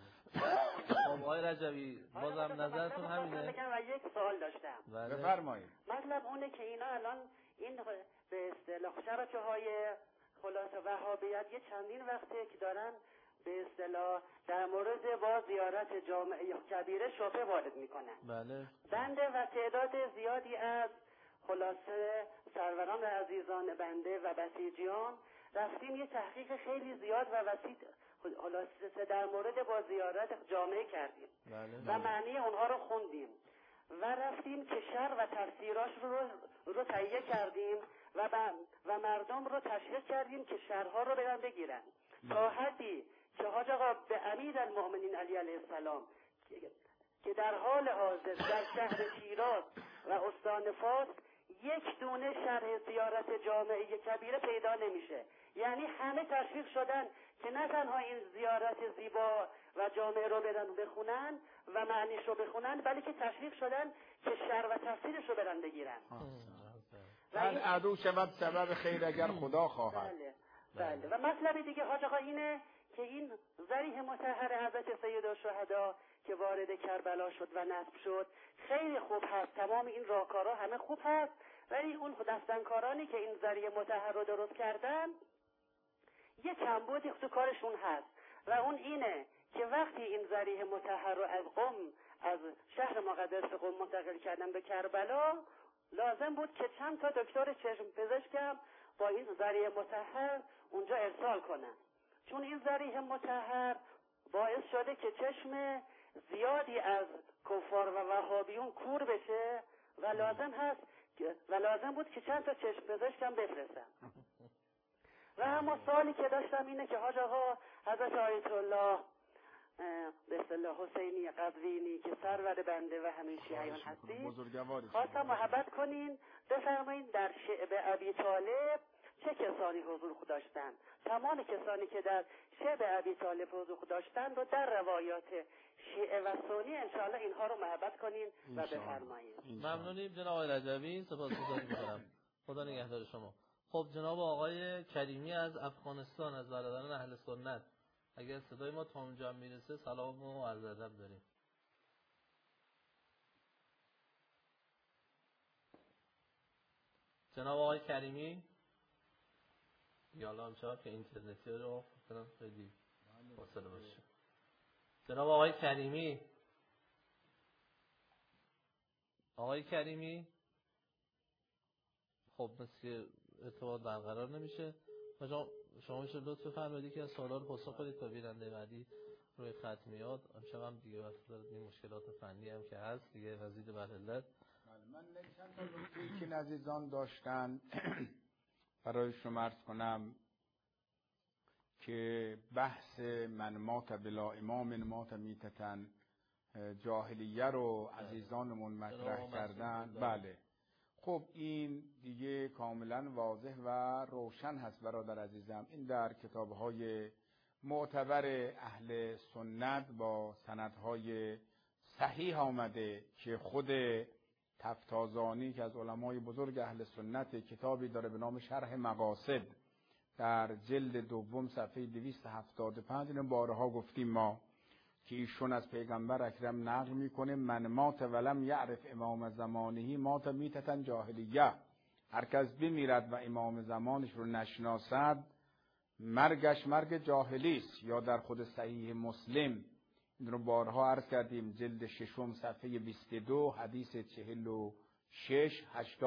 خب آقای رجبی بازم نظرتون همینه؟ یک سوال داشتم. بفرمایید. مطلب اونه که اینا الان این به اصطلاح شبکه‌های خلاصه وهابیت یه چندین وقته که دارن به اصطلاح در مورد با زیارت جامعه کبیره شبهه وارد میکنن. بله. بنده و تعداد زیادی از خلاصه سروران عزیزان بنده و بسیجیان رفتیم یه تحقیق خیلی زیاد و وسیع خلاصه در مورد با زیارت جامعه کردیم. بله. و معنی اونها رو خوندیم و رفتیم که شر و تفسیراش رو تهیه کردیم و مردم رو تشویق کردیم که شرها رو برن بگیرن تا حدی که حاج آقا به امیرالمؤمنین علی علیه السلام که در حال حاضر در شهر شیراز و استان فاس یک دونه شرح زیارت جامعه کبیره پیدا نمیشه. یعنی همه تشویق شدن که نه تنها این زیارت زیبا و جامعه رو برن بخونن و معنیش رو بخونن، بلکه تشویق شدن که شرح و تفسیرش رو برن بگیرن. هر عدو شود سبب خیر اگر خدا خواهد. بله. و مطلب دیگه حاج آقا اینه که این ذریح مطهر حضرت سیدالشهدا که وارد کربلا شد و نصب شد خیلی خوب هست، تمام این راهکارها همه خوب هست، ولی اون دستنکارانی که این ذریح مطهر رو درست کردن یه کمبودی تو کارشون هست و اون اینه که وقتی این ذریح مطهر رو از قم از شهر مقدس قم منتقل کردن به کربلا لازم بود که چند تا دکتر چشم پزشکم با این ذریح مطهر اونجا ارسال کنن، چون این ذریح مطهر باعث شده که چشم زیادی از کفار و وهابیون کور بشه و لازم بود که چند تا چشم پزشکم بفرستن. و اما سوالی که داشتم اینه که حاج آقا حضرت آیت الله به اصطلاح حسینی قزوینی که سرور بنده و همه شیعیان هستید خواستم محبت کنین بفرمایین در شعب ابی طالب چه کسانی حضور داشتند. تمام کسانی که در شعب ابی طالب حضور داشتند و در روایات شیعه و سنی انشاءالله اینها رو محبت کنین و بفرمایین. ممنونیم جناب آقای رجبی، سپاسگزاری می‌کنم. خدا نگهدار شما. خب جناب آقای کریمی از افغانستان از برادران اهل سنت، اگر صدای ما تا اونجا میرسه سلام و عرض ادب داریم. جناب آقای کریمی یا الله امشب که اینترنتی رو کنم خیلی فاصله باشه. جناب آقای کریمی، آقای کریمی، خب مثل ارتباط برقرار نمیشه. شما میشه لطف فرمایید که از سوالا رو پاسخ بدید تا بیننده بعدی روی خط میاد. امشب هم دیگه وقت دارد این مشکلات فنی هم که هست دیگه مزید بر علت. من چند تا نکته که عزیزان داشتن برای شما عرض کنم که بحث من مات بلا امام مات میتتن جاهلیه رو عزیزانمون مطرح کردن. بله خب این دیگه کاملا واضح و روشن هست برادر عزیزم. این در کتاب‌های معتبر اهل سنت با سندهای صحیح آمده که خود تفتازانی که از علمای بزرگ اهل سنت کتابی داره به نام شرح مقاصد در جلد دوم صفحه 275 اینو بارها گفتیم ما که ایشون از پیغمبر اکرم نقل میکنه من مات ولم یعرف امام زمانه مات میتتن جاهلیه. هر کس بمیرد و امام زمانش رو نشناسد مرگش مرگ جاهلی است. یا در خود صحیح مسلم این رو بارها عرض کردیم جلد ششم صفحه 22 حدیث 46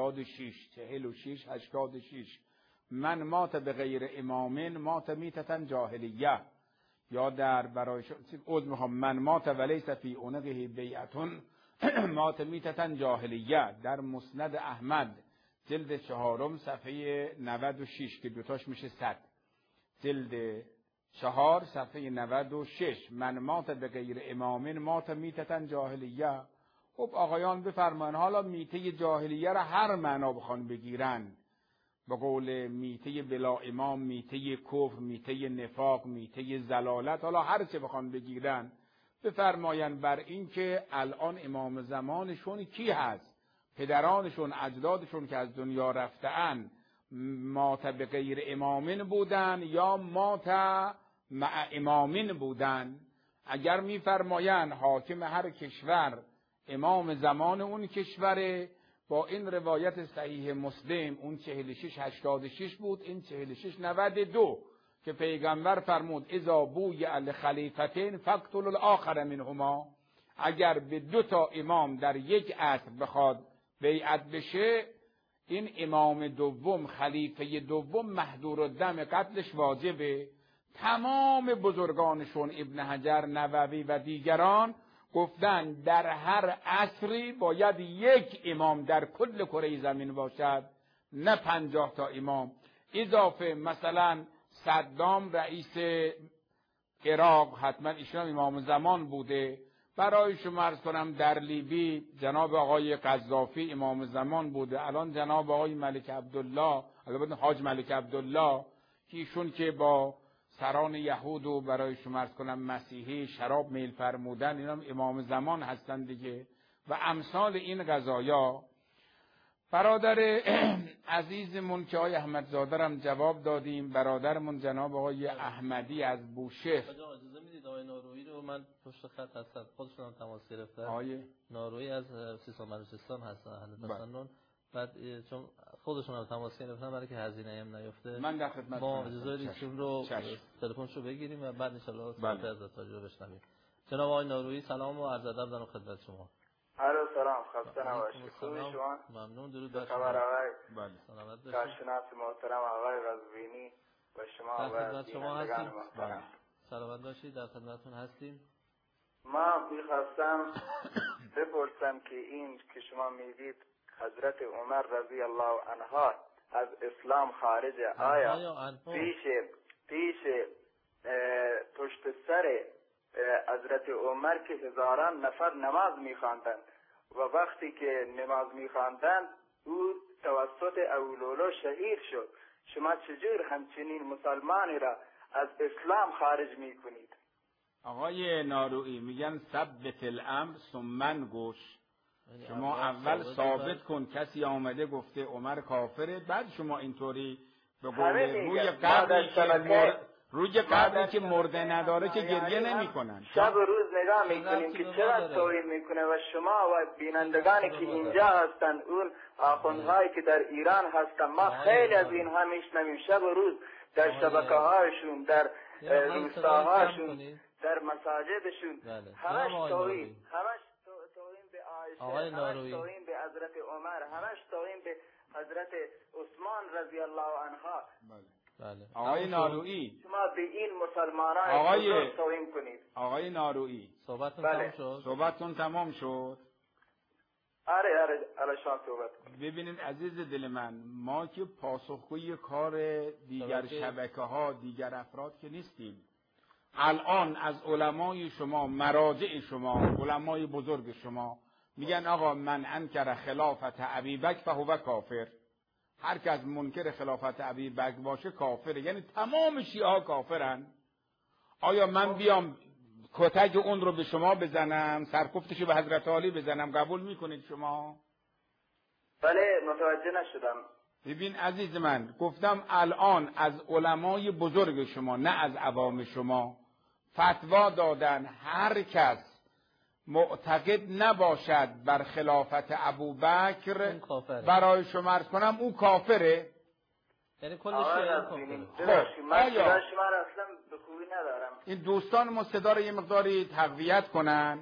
86 من مات به غیر امام مات میتتن جاهلیه. یا در برای من مات ولیس فی عنقه بیعتون مات میتتن جاهلیه. در مسند احمد جلد چهارم صفحه 96 که دوتاش میشه 100 جلد 4 صفحه 96 من مات به غیر امام مات میتتن جاهلیه. خب آقایان بفرمایید حالا میته جاهلیه را هر معنا بخوان بگیرن، به قول میته بلا امام، میته کفر، میته نفاق، میته زلالت، حالا هر چه بخوان بگیرن بفرمایند بر این که الان امام زمانشون کی هست، پدرانشون اجدادشون که از دنیا رفته‌اند مات به غیر امامین بودن یا مات مع امامین بودن. اگر میفرمایند حاکم هر کشور امام زمان اون کشوره، با این روایت صحیح مسلم اون 46-86 بود، این 46-92 که پیغمبر فرمود اذا بوی الخلیفتین فقتلوا الاخر منهما. اگر به 2 تا امام در یک عصر بخواد بیعت بشه، این امام دوم خلیفه دوم محظور الدم قتلش واجبه. تمام بزرگانشون ابن حجر، نووی و دیگران گفتن در هر عصری باید 1 امام در کل کره زمین باشد، نه 50 تا امام. اضافه مثلا صدام رئیس عراق حتما ایشون امام زمان بوده. برای شما عرض کنم در لیبی جناب آقای قذافی امام زمان بوده. الان جناب آقای ملک عبدالله، البته حاج ملک عبدالله که ایشون که با سران یهود و برای شما عرض کنم مسیحی شراب میل فرمودن، اینا امام زمان هستن دیگه و امثال این قضایا. برادر عزیزمون که آقای احمدزاده هم جواب دادیم، برادرمون جناب آقای احمدی از بوشهر. اجازه میدید آقای نارویی رو من پشت خط هستن، خودشون هم تماس گرفتن. آقای نارویی از سیستان بلوچستان هستن اهل تسنن، بعد چون خودشون هم تماس گرفتن برای که هزینه هم نیفته من در خدمت ما اجازه ایشون رو تلفنشو بگیریم و بعد ان شاء الله صحبت از تاجر بشنویم. جناب آقای نارویی سلام و عرض ادب دارم خدمت شما. الو سلام، خسته نباشید. خوبی شما؟ ممنون. درود بر شما. خبر آقای سلامت باشید. کارشناس محترم آقای قزوینی و شما و بینندگان محترم. سلامت باشید، در خدمتتون هستیم. ما می‌خواستم بپرسم که این که شما میگید حضرت عمر رضی الله عنه از اسلام خارجه، آیا پیش پشت سر حضرت عمر که هزاران نفر نماز می‌خواندند و وقتی که نماز می‌خواندند او توسط اولولو شهید شد، شما چجور همچنین مسلمانی را از اسلام خارج می‌کنید؟ آقای نارویی میگن ثبت الامر ثم گوش. شما اول ثابت کن کسی آمده گفته عمر کافره، بعد شما اینطوری به قول روی قبری که مرده نداره که گریه نمی کنن. شب و روز نگاه میکنیم که چقدر توهین میکنه و شما و بینندگانی که اینجا هستن، اون آخوندهایی که در ایران هستن، ما خیلی از اینها میشنویم شب و روز در شبکه‌هاشون، در روستاهاشون، در مساجدشون، همش توهین به عایشه، همش توهین به حضرت عمر، همش توهین به حضرت عثمان رضی الله عنها. بله. آقای نارویی، شما به این مسلمانان بزرگ توهین کنید. آقای نارویی، صحبتتون تمام شد؟ آره الان صحبت کنید. ببینید عزیز دل من، ما که پاسخگوی کار دیگر شبکه‌ها، دیگر افراد که نیستیم. الان از علمای شما، مراجع شما، علمای بزرگ شما میگن آقا من انکر خلافت ابی بکر فهو کافر. هر که از منکر خلافت ابی بکر باشه کافره، یعنی تمام شیعه ها کافرن. آیا من بیام کتک اون رو به شما بزنم، سرکفتش به حضرت علی بزنم، قبول میکنید شما؟ بله متوجه نشدم. ببین عزیز من، گفتم الان از علمای بزرگ شما، نه از عوام شما، فتوا دادن هر کس معتقد نباشد بر خلافت ابوبکر برای شما عرض کنم او کافره. یعنی کل شیعه کافره. من شما را اصلا به خوبی ندارم. این دوستان ما صدا رو یه مقداری تقویت کنن.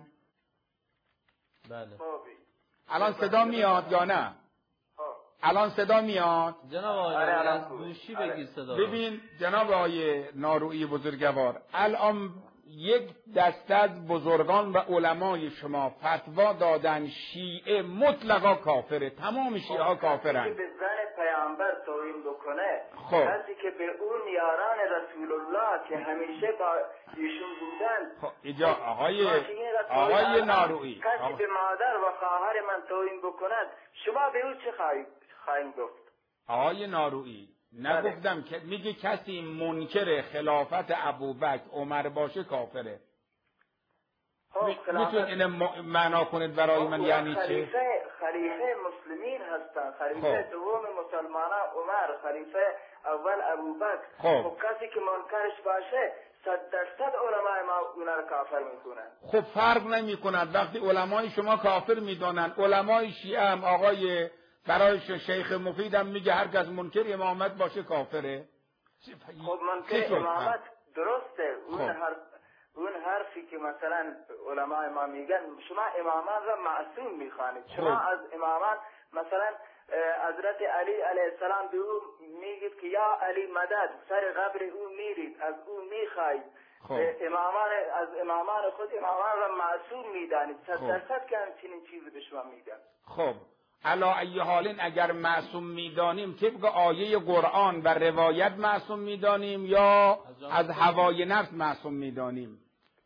بله. الان صدا میاد یا نه؟ الان صدا میاد؟ جناب آقای از گوشی بگیر صدا. ببین جناب آقای نارویی بزرگوار، الان یک دسته از بزرگان و علمای شما فتوا دادن شیعه مطلقا کافره، تمام شیعه ها کافرن. کسی که به زن پیامبر توهین بکنه، کسی که به اون یاران رسول الله که همیشه با ایشون بودن، اینجا آقای نارویی، کسی به مادر و خواهر من توهین بکند، شما به او چه خواهید گفت؟ آقای نارویی، نگفتم که میگه کسی منکر خلافت ابوبکر عمر باشه کافره. میتونید اینو معنا کنید برای من یعنی چه؟ خلیفه مسلمین هستن، خلیفه دوم مسلمانان عمر، خلیفه اول ابوبکر. خب کسی که منکرش باشه 100% علمای ما اونا رو کافر میکنن. خب فرق نمیکند وقتی علمای شما کافر میدونن. علمای شیعه هم آقای برای شیخ مفیدم میگه هر کس منکر امامت باشه کافره. خب منکر امامت درسته. اون حرفی که مثلا علمای ما میگن شما امامان را معصوم میخوانید. شما از امامان مثلا حضرت علی علیه السلام به او میگید که یا علی مدد، سر قبر او میرید، از او میخواید. از امامان خود امامان را معصوم میدانید. 100% که همچنین چیزی به شما میگن. خب علا ای حالین اگر معصوم میدانیم طبق آیه قرآن و روایت معصوم میدانیم یا از هوای نفس معصوم میدانیم؟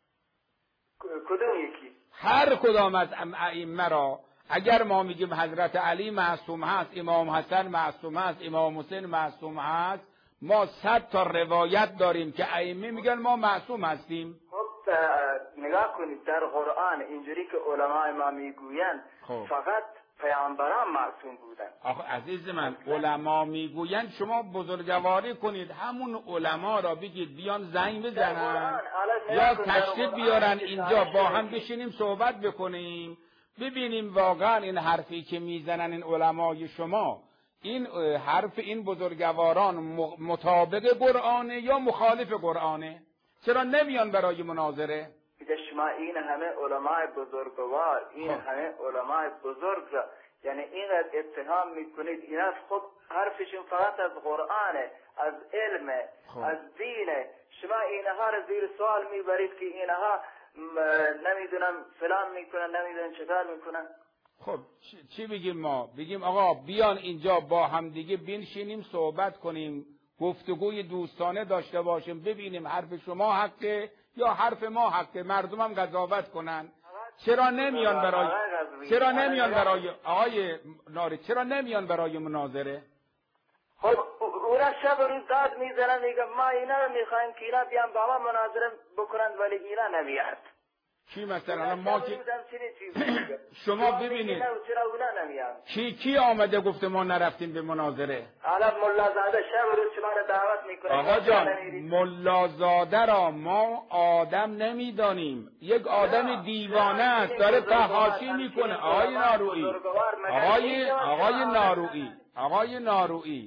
کدوم یکی؟ هر کدام از ائمه را اگر ما میگیم حضرت علی معصوم هست، امام حسن معصوم هست، امام حسین معصوم هست، ما 100 تا روایت داریم که ائمه میگن ما معصوم هستیم. خب نگاه کنید در قرآن اینجوری که علمای ما میگوین فقط پیامبران معصوم بودن. آخه عزیز من علما میگوین شما بزرگواری کنید، همون علما را بگید بیان زنگ بزنن یا تشریف بیارن اینجا با هم بشینیم صحبت بکنیم ببینیم واقعا این حرفی که میزنن این علمای شما، این حرف این بزرگواران مطابق قرآنه یا مخالف قرآنه؟ چرا نمیان برای مناظره؟ شما این همه علمای بزرگوار، این همه علمای بزرگ را یعنی اینقدر اتهام میکنید، اینا خب حرفشون فقط از قرآنه، از علم، از دینه. شما اینها را زیر سوال میبرید که اینها نمیدونم فلان میکنن، نمیدونم چکار میکنن. خب چی بگیم ما؟ بگیم آقا بیان اینجا با هم دیگه بنشینیم صحبت کنیم، گفتگوی دوستانه داشته باشیم، ببینیم حرف شما حقه یا حرف ما حقه، مردم هم قضاوت کنن. چرا نمیان برای آقای ناری چرا نمیان برای مناظره؟ خب اونا شب روز داد میزنن میگن ما اینا رو میخوایم که اینا بیان با ما مناظره بکنن ولی اینا نمیاد. کی مثلا ما که شما ببینید کی آمده گفته ما نرفتیم به مناظره؟ الان ملازاده شب روز شما رو دعوت میکنه. آقا جان ملازاده را ما آدم نمیدانیم، یک آدم دیوانه است داره فحاشی میکنه. آقای نارویی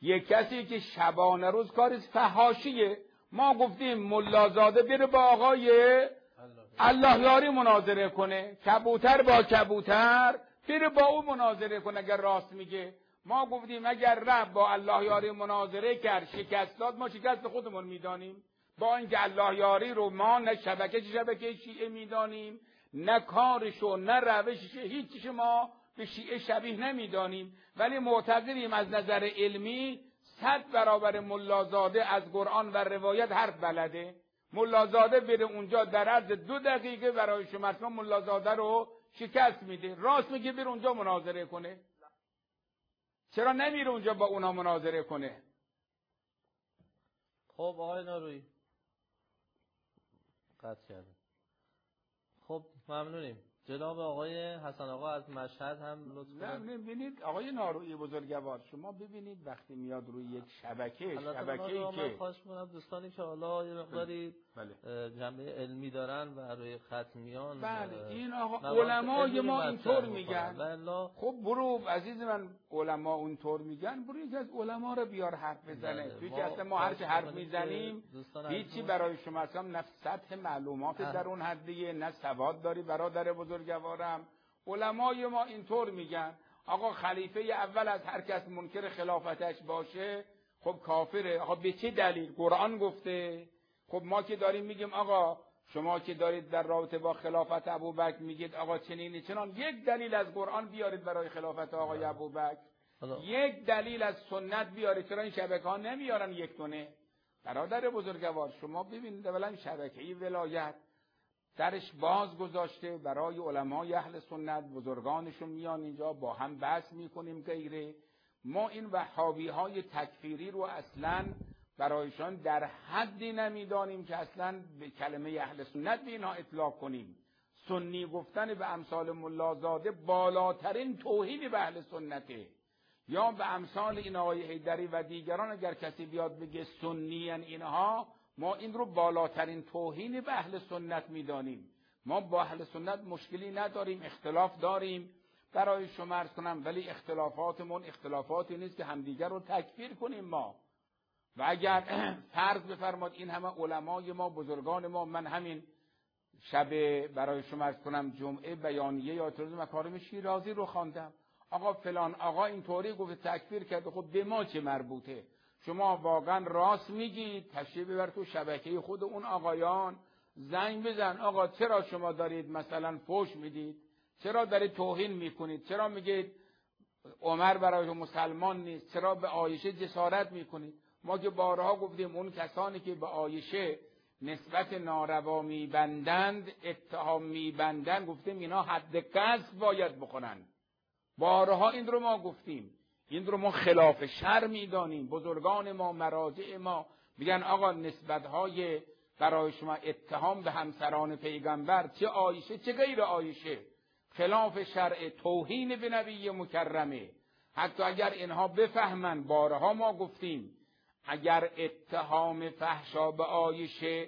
یک کسی که شبانه روز کار فحاشیه، ما گفتیم ملازاده بره با آقای الله یاری مناظره کنه، کبوتر با کبوتر بره با او مناظره کنه اگر راست میگه. ما گفتیم اگر رب با الله یاری مناظره کرد شکست داد، ما شکست خودمون میدانیم، با اینکه الله یاری رو ما نه شبکه شیعه میدانیم، نه کارشو نه روشش، هیچ ما به شیعه شبیه نمیدانیم، ولی معتقدیم از نظر علمی 100 برابر ملازاده از قرآن و روایت حرف بلده. ملازاده بره اونجا در عرض 2 دقیقه برای شما ملازاده رو شکست میده. راست میگه بره اونجا مناظره کنه، چرا نمیره اونجا با اونا مناظره کنه؟ خب آقای نارویی قطع کرده. خب ممنونیم. جناب آقای حسن آقا از مشهد هم لطف کنید. ببینید آقای نارویی بزرگوار، شما ببینید وقتی میاد روی یک شبکه‌ای که خواهش می‌کنم دوستانی که حالا یه مقداری جنبه علمی دارن و روی خط میان، بله این آقا علمای ما اینطور میگن. خب برو عزیز من، علما اونطور میگن، برو یکی از علما رو بیار حرف بزنه. توی که اصلا ما هر چه حرف میزنیم هیچی برای شما اصلا نه سطح معلومات در اون حدیه، نه سواد داری برادر بزرگوارم. علمای ما اینطور میگن آقا خلیفه اول از هر کس منکر خلافتش باشه خب کافره. آقا به چه دلیل؟ قرآن گفته. خب ما که داریم میگیم آقا شما که دارید در رابطه با خلافت ابوبکر میگید آقا چنان، یک دلیل از قرآن بیارید برای خلافت آقای ابوبکر، یک دلیل از سنت بیارید. چرا این شبکه‌ها نمیارن یک دونه؟ برادر بزرگوار شما ببینید اولا شبکه‌ای ولایت درش باز گذاشته برای علمای اهل سنت، بزرگانشون میان اینجا با هم بحث میکنیم غیره. ما این وهابی های تکفیری رو اصلا برایشان در حدی نمیدانیم که اصلا به کلمه اهل سنت به اینها اطلاق کنیم. سنی گفتن به امثال ملازاده بالاترین توهین به اهل سنته، یا به امثال این آقای حیدری و دیگران اگر کسی بیاد بگه سنی اینها، ما این رو بالاترین توهین به اهل سنت میدانیم. ما با اهل سنت مشکلی نداریم، اختلاف داریم برای شما عرض کنم، ولی اختلافاتمون اختلافاتی نیست که همدیگر رو تکفیر کنیم ما. و اگر فرض بفرماد این همه علمای ما بزرگان ما، من همین شب برای شما عرض کنم جمعه بیانیه یا اعتراض مکارم شیرازی رو خواندم، آقا فلان آقا اینطوری گفت تکفیر کرده، خب به ما چه مربوطه؟ شما واقعا راست میگید، تشریف ببر تو شبکه خود اون آقایان، زنگ بزن آقا چرا شما دارید مثلا فحش میدید، چرا دارید توهین میکنید، چرا میگید عمر برای مسلمان نیست، چرا به عایشه جسارت میکنید؟ ما که بارها گفتیم اون کسانی که به عایشه نسبت ناروا میبندند، اتهام میبندند، گفتیم اینا حد قذف باید بکنن. بارها این رو ما گفتیم، این رو ما خلاف شرع میدانیم. بزرگان ما مراجع ما میگن آقا نسبت‌های برای شما اتهام به همسران پیغمبر، چه عایشه چه غیر عایشه، خلاف شرع، توهین به نبی مکرمه. حتی اگر اینها بفهمن، بارها ما گفتیم اگر اتهام فحشا به عایشه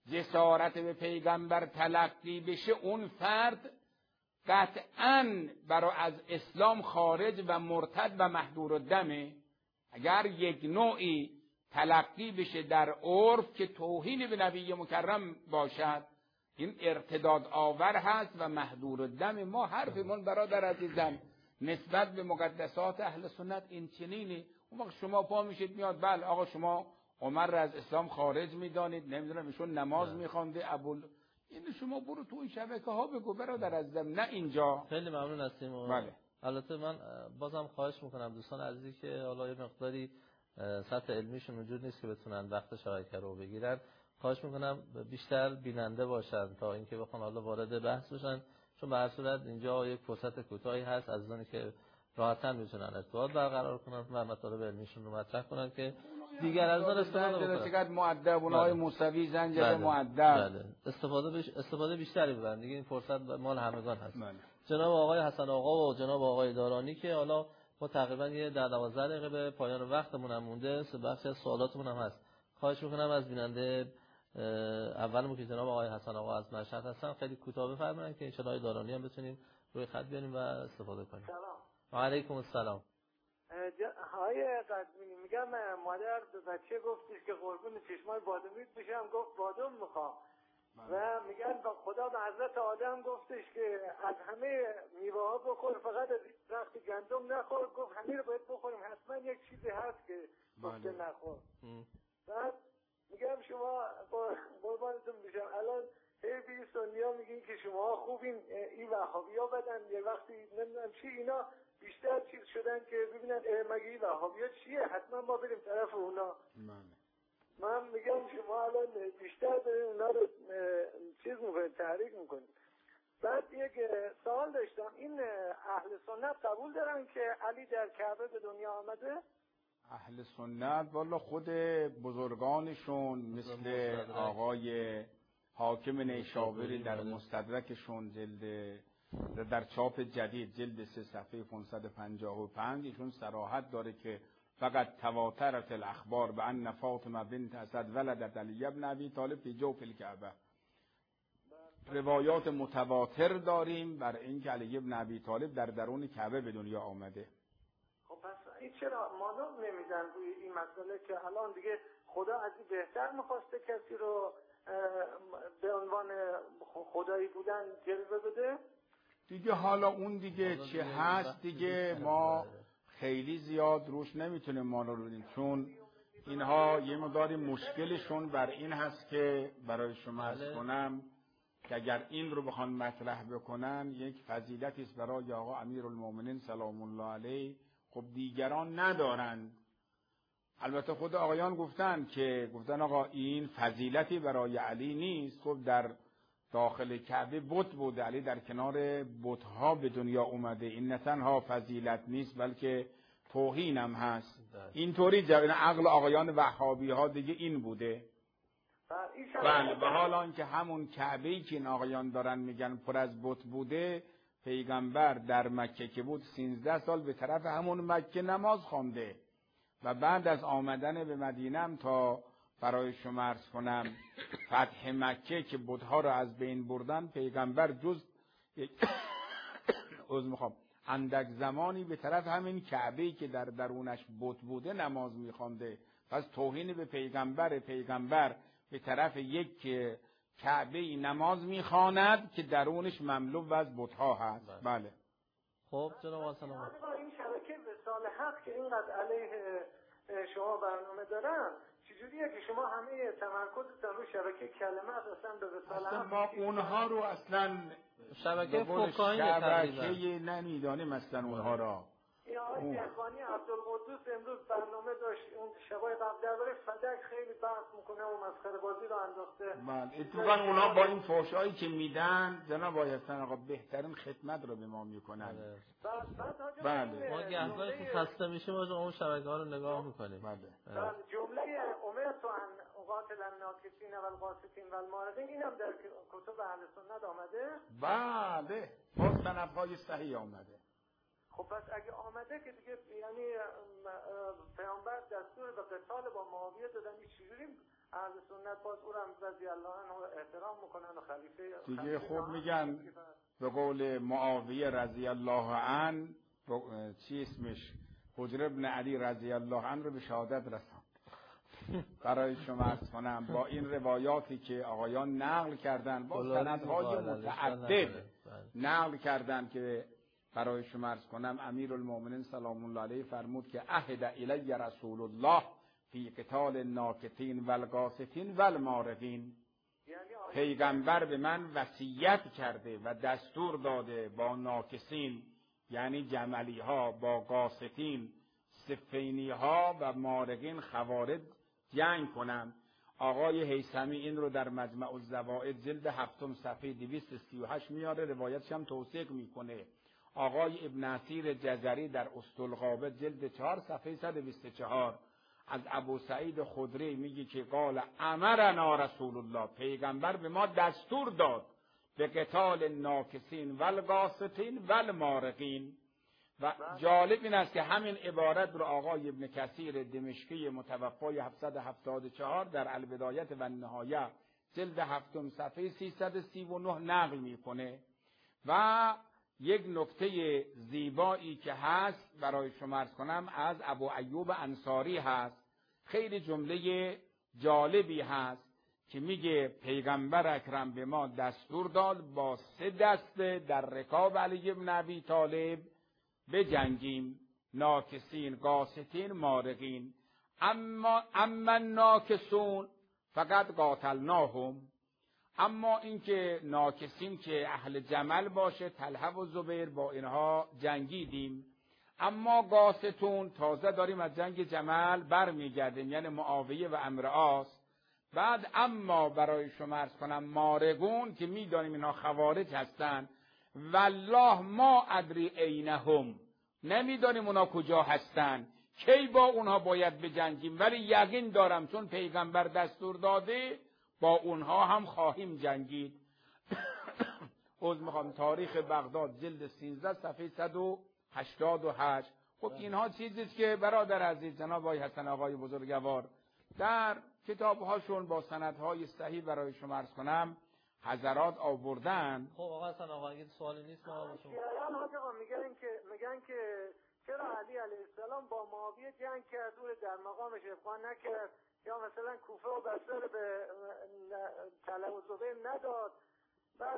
جسارت به پیغمبر تلقی بشه، اون فرد قطعاً برای از اسلام خارج و مرتد و محظور الدمه. اگر یک نوعی تلقی بشه در عرف که توهین به نبی مکرم باشد، این ارتداد آور هست و محظور الدم. ما حرفمون برادر عزیزم نسبت به مقدسات اهل سنت این چنینی. اون وقت شما پا میشید میاد بله آقا شما عمر را از اسلام خارج میدانید، نمیدونم ایشون نماز میخوانده، این شما برو تو این شبکه ها بگو برادر عزیزم، نه اینجا. خیلی ممنون هستیم. بله. البته من بازم خواهش میکنم دوستان عزیزی که حالا یه مقداری سطح علمیشون وجود نیست که بتونن وقت شبکه رو بگیرن، خواهش میکنم بیشتر بیننده باشن تا اینکه بخوان حالا وارد بحث بشن، چون به هر صورت اینجا یک فرصت کوتاهی هست عزیزانی که راحتاً میتونن ارتباط برقرار کنن و مطالب علمیشون رو مطرح کنن که دیگر از اون استفاده بکنن. چقدر مؤدب اونهای موسوی زنجبه بله. مؤدب. بله. استفاده بیشتری ببرن دیگه، این فرصت مال همگان هست. بله. جناب آقای حسن آقا و جناب آقای دارانی که حالا ما تقریبا یه 10-12 دقیقه به پایان وقتمون هم مونده، بخش از سوالاتمون هم هست. خواهش میکنم از بیننده اولمون که جناب آقای حسن آقا از مشهد هستن خیلی کوتاه بفرمایید که ان شاء الله دارانی هم بتونیم روی خط بیاریم و استفاده کنیم. سلام. و علیکم السلام. های قدمینی میگم مادر به بچه گفتش که قربون چشمای بادامیت میشم، گفت بادام میخوام. و میگن خدا به حضرت آدم گفتش که از همه میوه ها بخور فقط از درخت گندم نخور. گفت همه رو باید بخوریم، حتما یک چیزی هست که گفته نخور. بعد میگم شما قربانتون میشم الان هی سنیا میگین که شما خوبین، این وهابی ها بدن، یه وقتی نمیدونم چی اینا بیشتر چیز شدن که ببینن مگه این وهابی ها چیه، حتما ما بریم طرف اونا. من میگم شما الان بیشتر دارین اونا رو چیز میکنین، تحریک میکنین. بعد یک سوال داشتم، این اهل سنت قبول دارن که علی در کعبه به دنیا آمده؟ اهل سنت والا خود بزرگانشون مثل آقای حاکم نیشابوری در مستدرکشون در چاپ جدید جلد 3 صفحه 555 ایشون صراحت داره که فقط تواترت الاخبار به ان فاطمه بنت اسد ولدت علی ابن ابی طالب فی جوف الکعبه. روایات متواتر داریم بر اینکه علی ابن ابی طالب در درون کعبه به دنیا آمده. خب پس این چرا مانور نمیدن روی این مسئله که الان دیگه خدا از این بهتر میخواسته کسی رو به عنوان خدایی بودن جلوه بده؟ دیگه حالا اون دیگه چه هست دیگه ما خیلی زیاد روش نمیتونیم مانور بدیم، چون اینها یه مقداری مشکلشون بر این هست که برای شما عرض کنم که اگر این رو بخوان مطرح بکنن یک فضیلتی است برای آقا امیرالمومنین سلام الله علیه، خب دیگران ندارند. البته خود آقایان گفتن آقا این فضیلتی برای علی نیست، خب در داخل کعبه بت بود، علی در کنار بت‌ها به دنیا اومده، این نه تنها فضیلت نیست بلکه توهین هم هست. اینطوری عقل آقایان وهابی ها دیگه این بوده. بله، و حالا اینکه همون کعبه‌ای که این آقایان دارن میگن پر از بت بوده، پیغمبر در مکه که بود 13 سال به طرف همون مکه نماز خوانده و بعد از آمدن به مدینه هم تا برای شما عرض کنم فتح مکه که بت‌ها رو از بین بردن، پیغمبر جز اندک زمانی به طرف همین کعبه‌ای که در درونش بت بوده نماز می‌خوانده. پس توهین به پیغمبر به طرف یک کعبه‌ای نماز می‌خواند که درونش مملو از بت‌ها هست. بله. خب جناب حسن این شبکه وصال حق که اینقدر علیه شما برنامه دارن، چجوریه که شما همه تمرکزتون رو شبکه کلمه اصلا به وصال حق؟ ما اونها رو اصلا شبکه فوکاهی نمیدانیم اصلا اونها را. این آقای اخوانی عبدالقدوس امروز برنامه داشت، اون شبای قبل درباره فدک خیلی بحث میکنه و مسخره بازی رو انداخته. بله، اتفاقا اونا با این فحشایی که میدن جناب آقای حسن آقا بهترین خدمت رو به ما میکنن. بله. ما گهگاهی که خسته میشیم اون شبکه ها رو نگاه میکنیم. بله. جمله امرت ان اقاتل الناکثین و القاسطین و المارقین اینم در کتب اهل سنت آمده؟ بله، با سندهای صحیح آمده. خب پس اگه آمده که دیگه یعنی پیامبر دستور به قتال با معاویه دادن، چجوری اهل سنت باز او را رضی الله عنه احترام میکنن و خلیفه دیگه خب میگن به قول معاویه رضی الله عنه چی اسمش حجر ابن علی رضی الله عنه رو به شهادت رساند. برای شما عرض کنم با این روایاتی که آقایان نقل کردن با سندهای متعدد نقل کردن که برای شما عرض کنم امیرالمومنین سلام الله علیه فرمود که عهد الی رسول الله فی قتال الناکثین و القاسطین و المارقین، پیغمبر به من وصیت کرده و دستور داده با ناکثین یعنی جملی ها، با قاسطین صفینی ها و مارقین خوارج جنگ کنم. آقای هیثمی این رو در مجمع الزوائد جلد 7 صفحه 238 میاره، روایتش هم توثیق میکنه. آقای ابن اسیر جزری در اسطلغابه جلد 4 صفحه 124 از ابو سعید خدری میگه که قال امرنا رسول الله، پیغمبر به ما دستور داد به قتال ناکثین و القاسطین و المارقین. و جالب این است که همین عبارت رو آقای ابن کثیر دمشقی متوفای 774 در البدایه و النهایه جلد 7 صفحه 339 نقل میکنه و یک نکته زیبایی که هست برای شما عرض کنم از ابو ایوب انصاری هست. خیلی جمله جالبی هست که میگه پیغمبر اکرم به ما دستور داد با 3 دسته در رکاب علی بن ابی طالب بجنگیم: ناکسین، قاسطین، مارقین. اما ناکسون فقط قاتلناهم. اما اینکه ناکسین که اهل جمل باشه، طلحه و زبیر، با اینها جنگیدیم. اما قاسطون تازه داریم از جنگ جمل برمیگردیم، یعنی معاویه و عمرو عاص. بعد اما برای شما عرض کنم مارقون که میدانیم اینها خوارج هستن. والله ما ادری اینهم، نمیدانیم اونا کجا هستن، کی با اونها باید بجنگیم، ولی یقین دارم چون پیغمبر دستور داده با اونها هم خواهیم جنگید. میخوام تاریخ بغداد جلد 13 صفحه 188. خب اینها چیزیست که برادر عزیز جناب آقای حسن آقای بزرگوار در کتابهاشون با سندهای صحیح برای شما عرض کنم حضرات آوردن. خب آقا حسن آقا اگه سوالی نیست ما با شما میگن که چرا علی علیه السلام با معاویه جنگ کرد، او در مقامش ابقا نکرد، یا مثلا کوفه و بصره به طلحه و زبیر نداد. بعد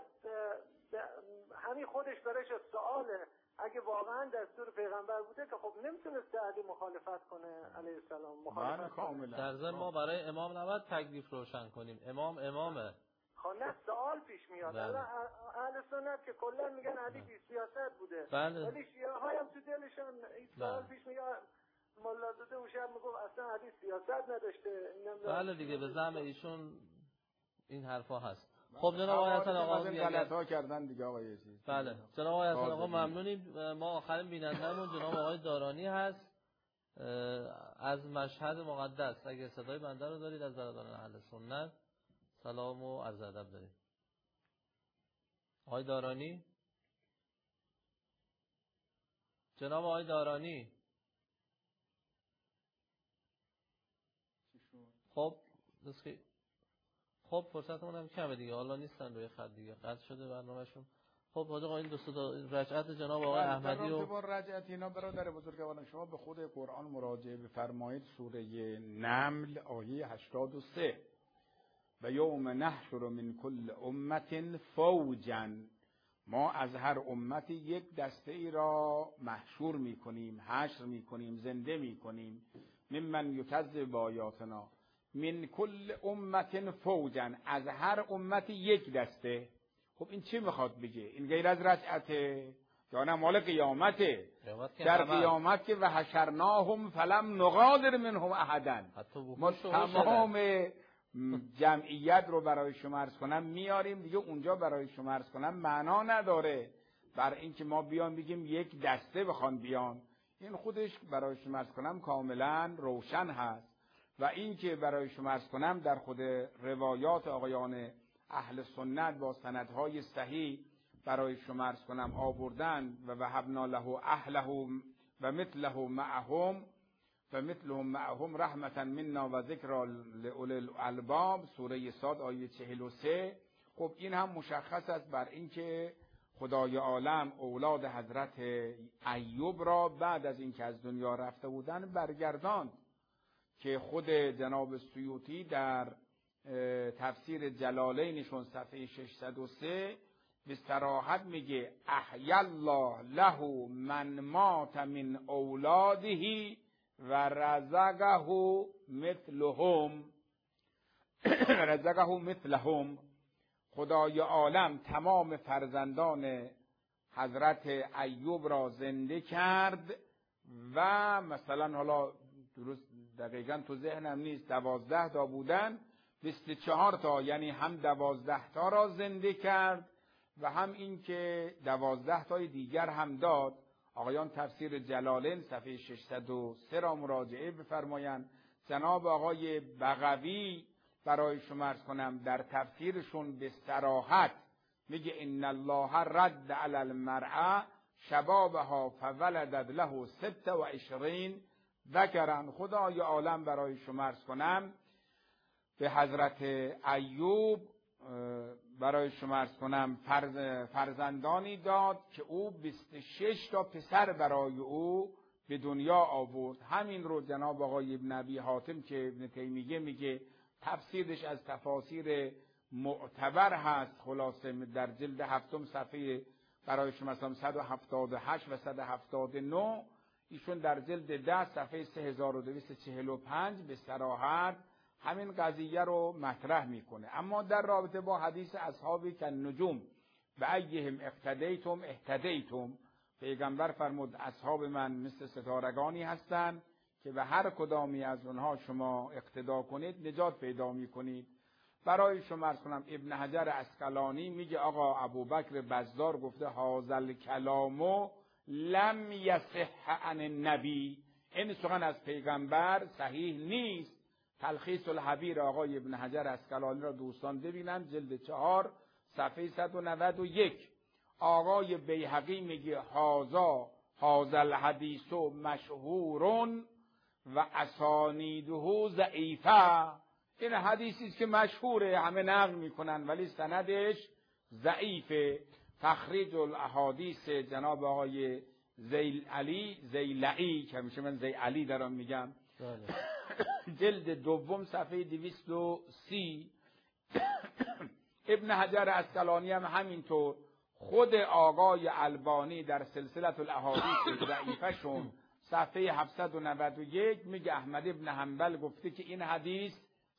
همین خودش برایش سواله، اگه واقعا دستور پیغمبر بوده که خب نمیتونست علی مخالفت کنه علیه السلام. مخالفت در ضمن ما برای امام نباید تکلیف روشن کنیم، امامه. نه سوال پیش میاد. اهل سنت که کلا میگن علی بی سیاست بوده، ولی شیعه های هم تو دلشون این سوال پیش میاد. مولا زاده اون شب میگفت اصلا علی سیاست نداشته. بله دیگه به زعم ایشون این حرفا هست. خب جناب آقای حسن آقا غلطا کردن دیگه آقای چیز. بله جناب آقای حسن آقا ممنونیم. ما آخرین بینندمون جناب آقای دارانی هست از مشهد مقدس. اگه صدای بنده رو دارید از برادران اهل سنت سلام و عرض ادب داریم. آقای دارانی، جناب آقای دارانی. خب فرصتمون هم کمه دیگه، حالا نیستن روی خط دیگه، قطع شده برنامه‌شون. خب حاج آقا این دو تا رجعت جناب آقای احمدی و با رجعت اینا برادر بزرگواران شما به خود قرآن مراجعه بفرمایید. سوره نمل آیه 83: و یوم نحشر من کل امت فوجا، ما از هر امتی یک دسته ای را محشور میکنیم، حشر میکنیم، زنده میکنیم. ممن یکذب بآیاتنا، من کل امت فوجا، از هر امتی یک دسته. خب این چی میخواد بگه؟ این غیر از رجعته یا نه مال قیامته؟ در قیامت که و حشرناهم فلم نغادر منهم احدا، ما تمام جمعیت رو برای شما عرض کنم میاریم دیگه. اونجا برای شما عرض کنم معنا نداره بر اینکه ما بیان بگیم یک دسته بخوان بیان. این خودش برای شما عرض کنم کاملا روشن هست. و این که برای شما عرض کنم در خود روایات آقایان اهل سنت با سندهای صحیح برای شما عرض کنم آوردن و وهبنا له اهله و مثله معهم و مثلهم معهم رحمتا منا و ذکر لأولی الالباب، سوره صاد آیه 43. خب این هم مشخص است بر اینکه خدای عالم اولاد حضرت ایوب را بعد از اینکه از دنیا رفته بودن برگرداند، که خود جناب سیوطی در تفسیر جلالینشون صفحه 603 به صراحت میگه احی الله له من مات من اولاده و رزقه مثلهم. خدای عالم تمام فرزندان حضرت ایوب را زنده کرد و مثلا حالا درست دقیقاً تو ذهنم نیست 12 تا بودن، 24 تا یعنی هم 12 تا را زنده کرد و هم این که 12 تای دیگر هم داد. آقایان تفسیر جلالین صفحه 603 را مراجعه بفرمایند. جناب آقای بغوی برای شما عرض کنم در تفسیرشون به صراحت میگه ان الله رد علی المرأة شبابها فولدت له 26 ذکرن. خدای عالم برای شما عرض کنم به حضرت ایوب برای شما عرض کنم فرزندانی داد که او 26 تا پسر برای او به دنیا آورد. همین رو جناب آقای ابن ابی حاتم که ابن تیمیه میگه تفسیرش از تفاسیر معتبر هست، خلاصه در جلد 7 صفحه برای شما 178 و 179، ایشون در جلد 10 صفحه 3245 به صراحت همین قضیه رو مطرح میکنه. اما در رابطه با حدیث اصحابی که نجوم به ایهم اقتدیتم اهتدیتم، پیغمبر فرمود اصحاب من مثل ستارگانی هستند که به هر کدامی از اونها شما اقتدا کنید نجات پیدا میکنید. برای شما عرض کنم ابن حجر عسقلانی میگه آقا ابوبکر بزار گفته هذا کلامو لم یصح عن النبی، این سخن از پیغمبر صحیح نیست. تلخیص الحبیر آقای ابن حجر عسقلانی را دوستان ببینن، جلد 4 صفحه 191. آقای بیهقی میگه هذا الحدیث مشهور و اسانیده ضعیفه، این حدیثی است که مشهوره، همه نقل میکنن ولی سندش ضعیفه. تخریج الاحادیث جناب آقای زیلعی که همیشه من زیعلی دارم میگم، جلد 2 صفحه 230. ابن حجر عسقلانی هم همینطور. خود آقای البانی در سلسله الاحادیث ضعیفه شون صفحه 791 میگه احمد ابن حنبل گفته که این حدیث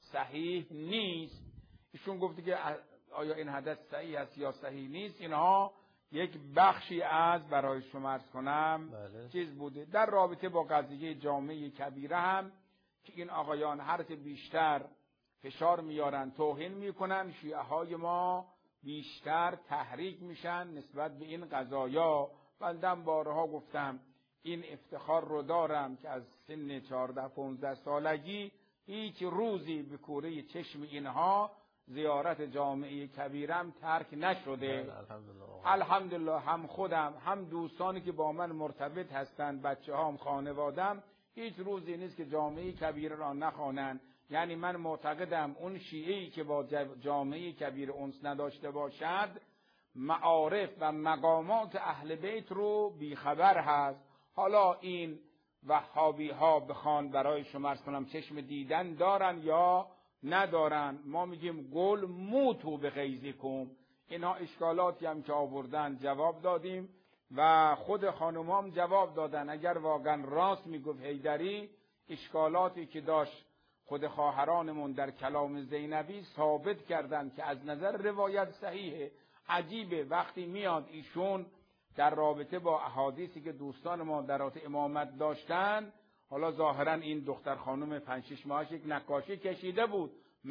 صحیح نیست. ایشون گفته که آیا این حدیث صحیح است یا صحیح نیست، اینها یک بخشی از برای شما عرض کنم چیز بوده. در رابطه با قضیه جامعه کبیره هم که این آقایان هرچه بیشتر فشار میارن توهین میکنن، شیعه های ما بیشتر تحریک میشن نسبت به این قضایا. بندم بارها گفتم این افتخار رو دارم که از سن 14-15 سالگی هیچ روزی به کوره چشم اینها زیارت جامعه کبیرم ترک نشده. الحمدلله هم خودم هم دوستانی که با من مرتبط هستند، بچه هام، خانوادم، هیچ روزی نیست که جامعه کبیره را نخوانند. یعنی من معتقدم اون شیعه‌ای که با جامعه کبیر انس نداشته باشد معارف و مقامات اهل بیت رو بیخبر هست. حالا این وهابی ها بخوان برای شما عرض کنم چشم دیدن دارن یا ندارن، ما میگیم گل موتو به غیظکم. اینا اشکالاتی هم که آوردن جواب دادیم و خود خانم هم جواب دادن. اگر واقعا راست میگفت حیدری، اشکالاتی که داشت خود خواهرانمون در کلام زینبی ثابت کردن که از نظر روایت صحیحه. عجیبه وقتی میاد ایشون در رابطه با احادیثی که دوستان ما در رابطه امامت داشتن، حالا ظاهرا این دختر خانم 5-6 ماهش یک نقاشی کشیده بود،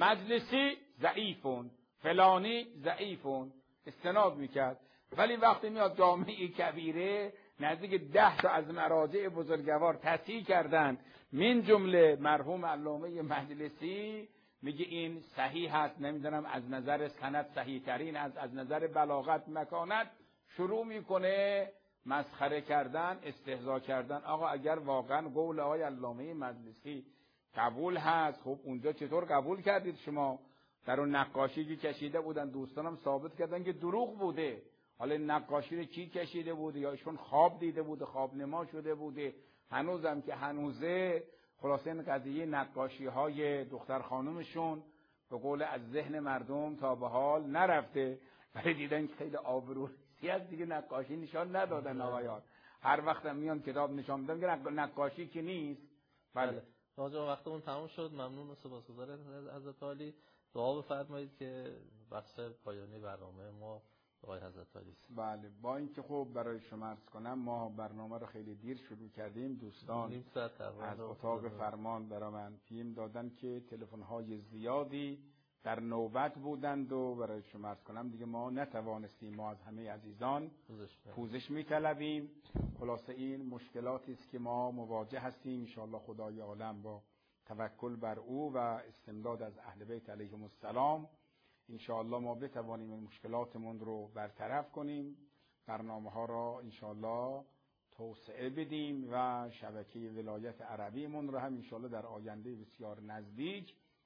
مجلسی ضعیفون، فلانی ضعیفون، استناد میکرد. ولی وقتی میاد جامعه کبیره نزدیک 10 تا از مراجع بزرگوار تصحیح کردن، من جمله مرحوم علامه مجلسی، میگه این صحیح هست، نمیدونم از نظر سند صحیح ترین، از نظر بلاغت مکانت، شروع میکنه مسخره کردن، استهزا کردن. آقا اگر واقعا قول آقای علامه مجلسی قبول هست، خب اونجا چطور قبول کردید شما؟ در اون نقاشی که کشیده بودن دوستانم ثابت کردن که دروغ بوده. حالا نقاشی رو کی کشیده بوده؟ یا ایشون خواب دیده بوده، خواب نما شده بوده؟ هنوزم که هنوزه خلاصه این قضیه نقاشی های دختر خانومشون به قول از ذهن مردم تا به حال نرفته، ولی دیدن که خیلی آبروریزی از دیگه نقاشی نشان ندادن آقایان. هر وقت هم میان کتاب نشان میدن که نقاشی که نیست. بله راجع وقتمون تموم شد. ممنون و سپاسگزارم حضرت عالی. دعا بفرمایید که بخش پایانی برنامه ما آقای حضرت عالی است. بله با اینکه خب برای شما عرض کنم ما برنامه رو خیلی دیر شروع کردیم، دوستان از اتاق فرمان برای من پیم دادن که تلفن‌های زیادی در نوبت بودند و برای شما عرض کنم دیگه ما نتوانستیم ما از همه عزیزان پوزش می‌طلبیم. خلاصه این مشکلاتی است که ما مواجه هستیم. ان شاءالله خدای عالم با توکل بر او و استمداد از اهل بیت علیهم السلام ان شاءالله ما بتوانیم این مشکلاتمون رو برطرف کنیم، برنامه‌ها را ان شاءالله توسعه بدیم و شبکه ولایت عربیمون رو هم ان شاءالله در آینده بسیار نزدیک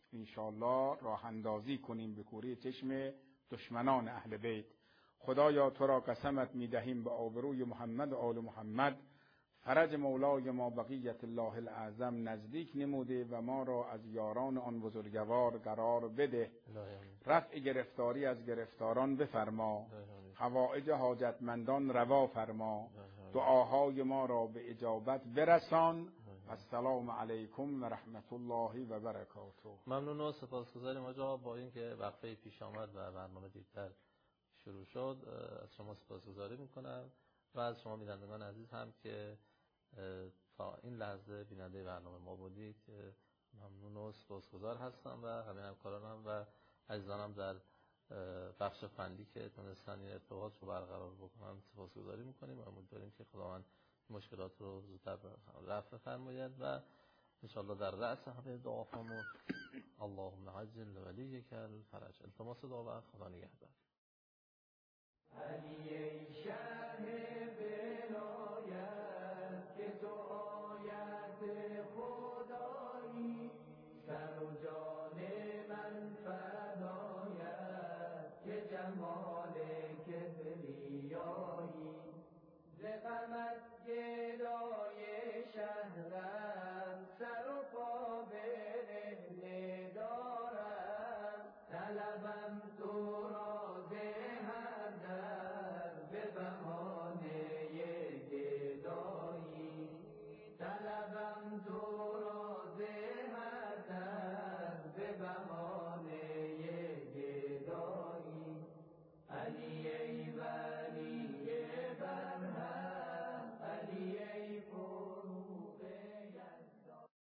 انشاءالله راه اندازی کنیم به کوره چشم دشمنان اهل بیت. خدایا تو را قسمت میدهیم به آبروی محمد و آل محمد، فرج مولای ما بقیت الله الاعظم نزدیک نموده و ما را از یاران آن بزرگوار قرار بده. رفع گرفتاری از گرفتاران بفرما، حوائج حاجتمندان روا فرما، دعاهای ما را به اجابت برسان. السلام علیکم و رحمت الله و برکاته. ممنون و سپاسگزاریم آقا. با اینکه وقفه پیش آمد و برنامه دیرتر شروع شد از شما سپاسگزاری میکنم و از شما بینندگان عزیز هم که تا این لحظه بیننده برنامه ما بودید ممنون و سپاسگزار هستم و همه همکارانم و عزیزانم در بخش فنی که تونستن این ارتباط رو برقرار بکنن سپاسگزاری میکنیم و امیدواریم که خداوند مشکلات رو زودتر رفع فرماید و انشاءالله در رأس همه دعاهامون اللهم عجل ولیک الفرج. التماس دعا و خدا نگهدار. علی شهر ولایت که تو آیت خدایی، سر و جان من فدایت که جمال کبریایی، ز غمت گدای شهرم سر و پا برهنه دارم، طلبم تو را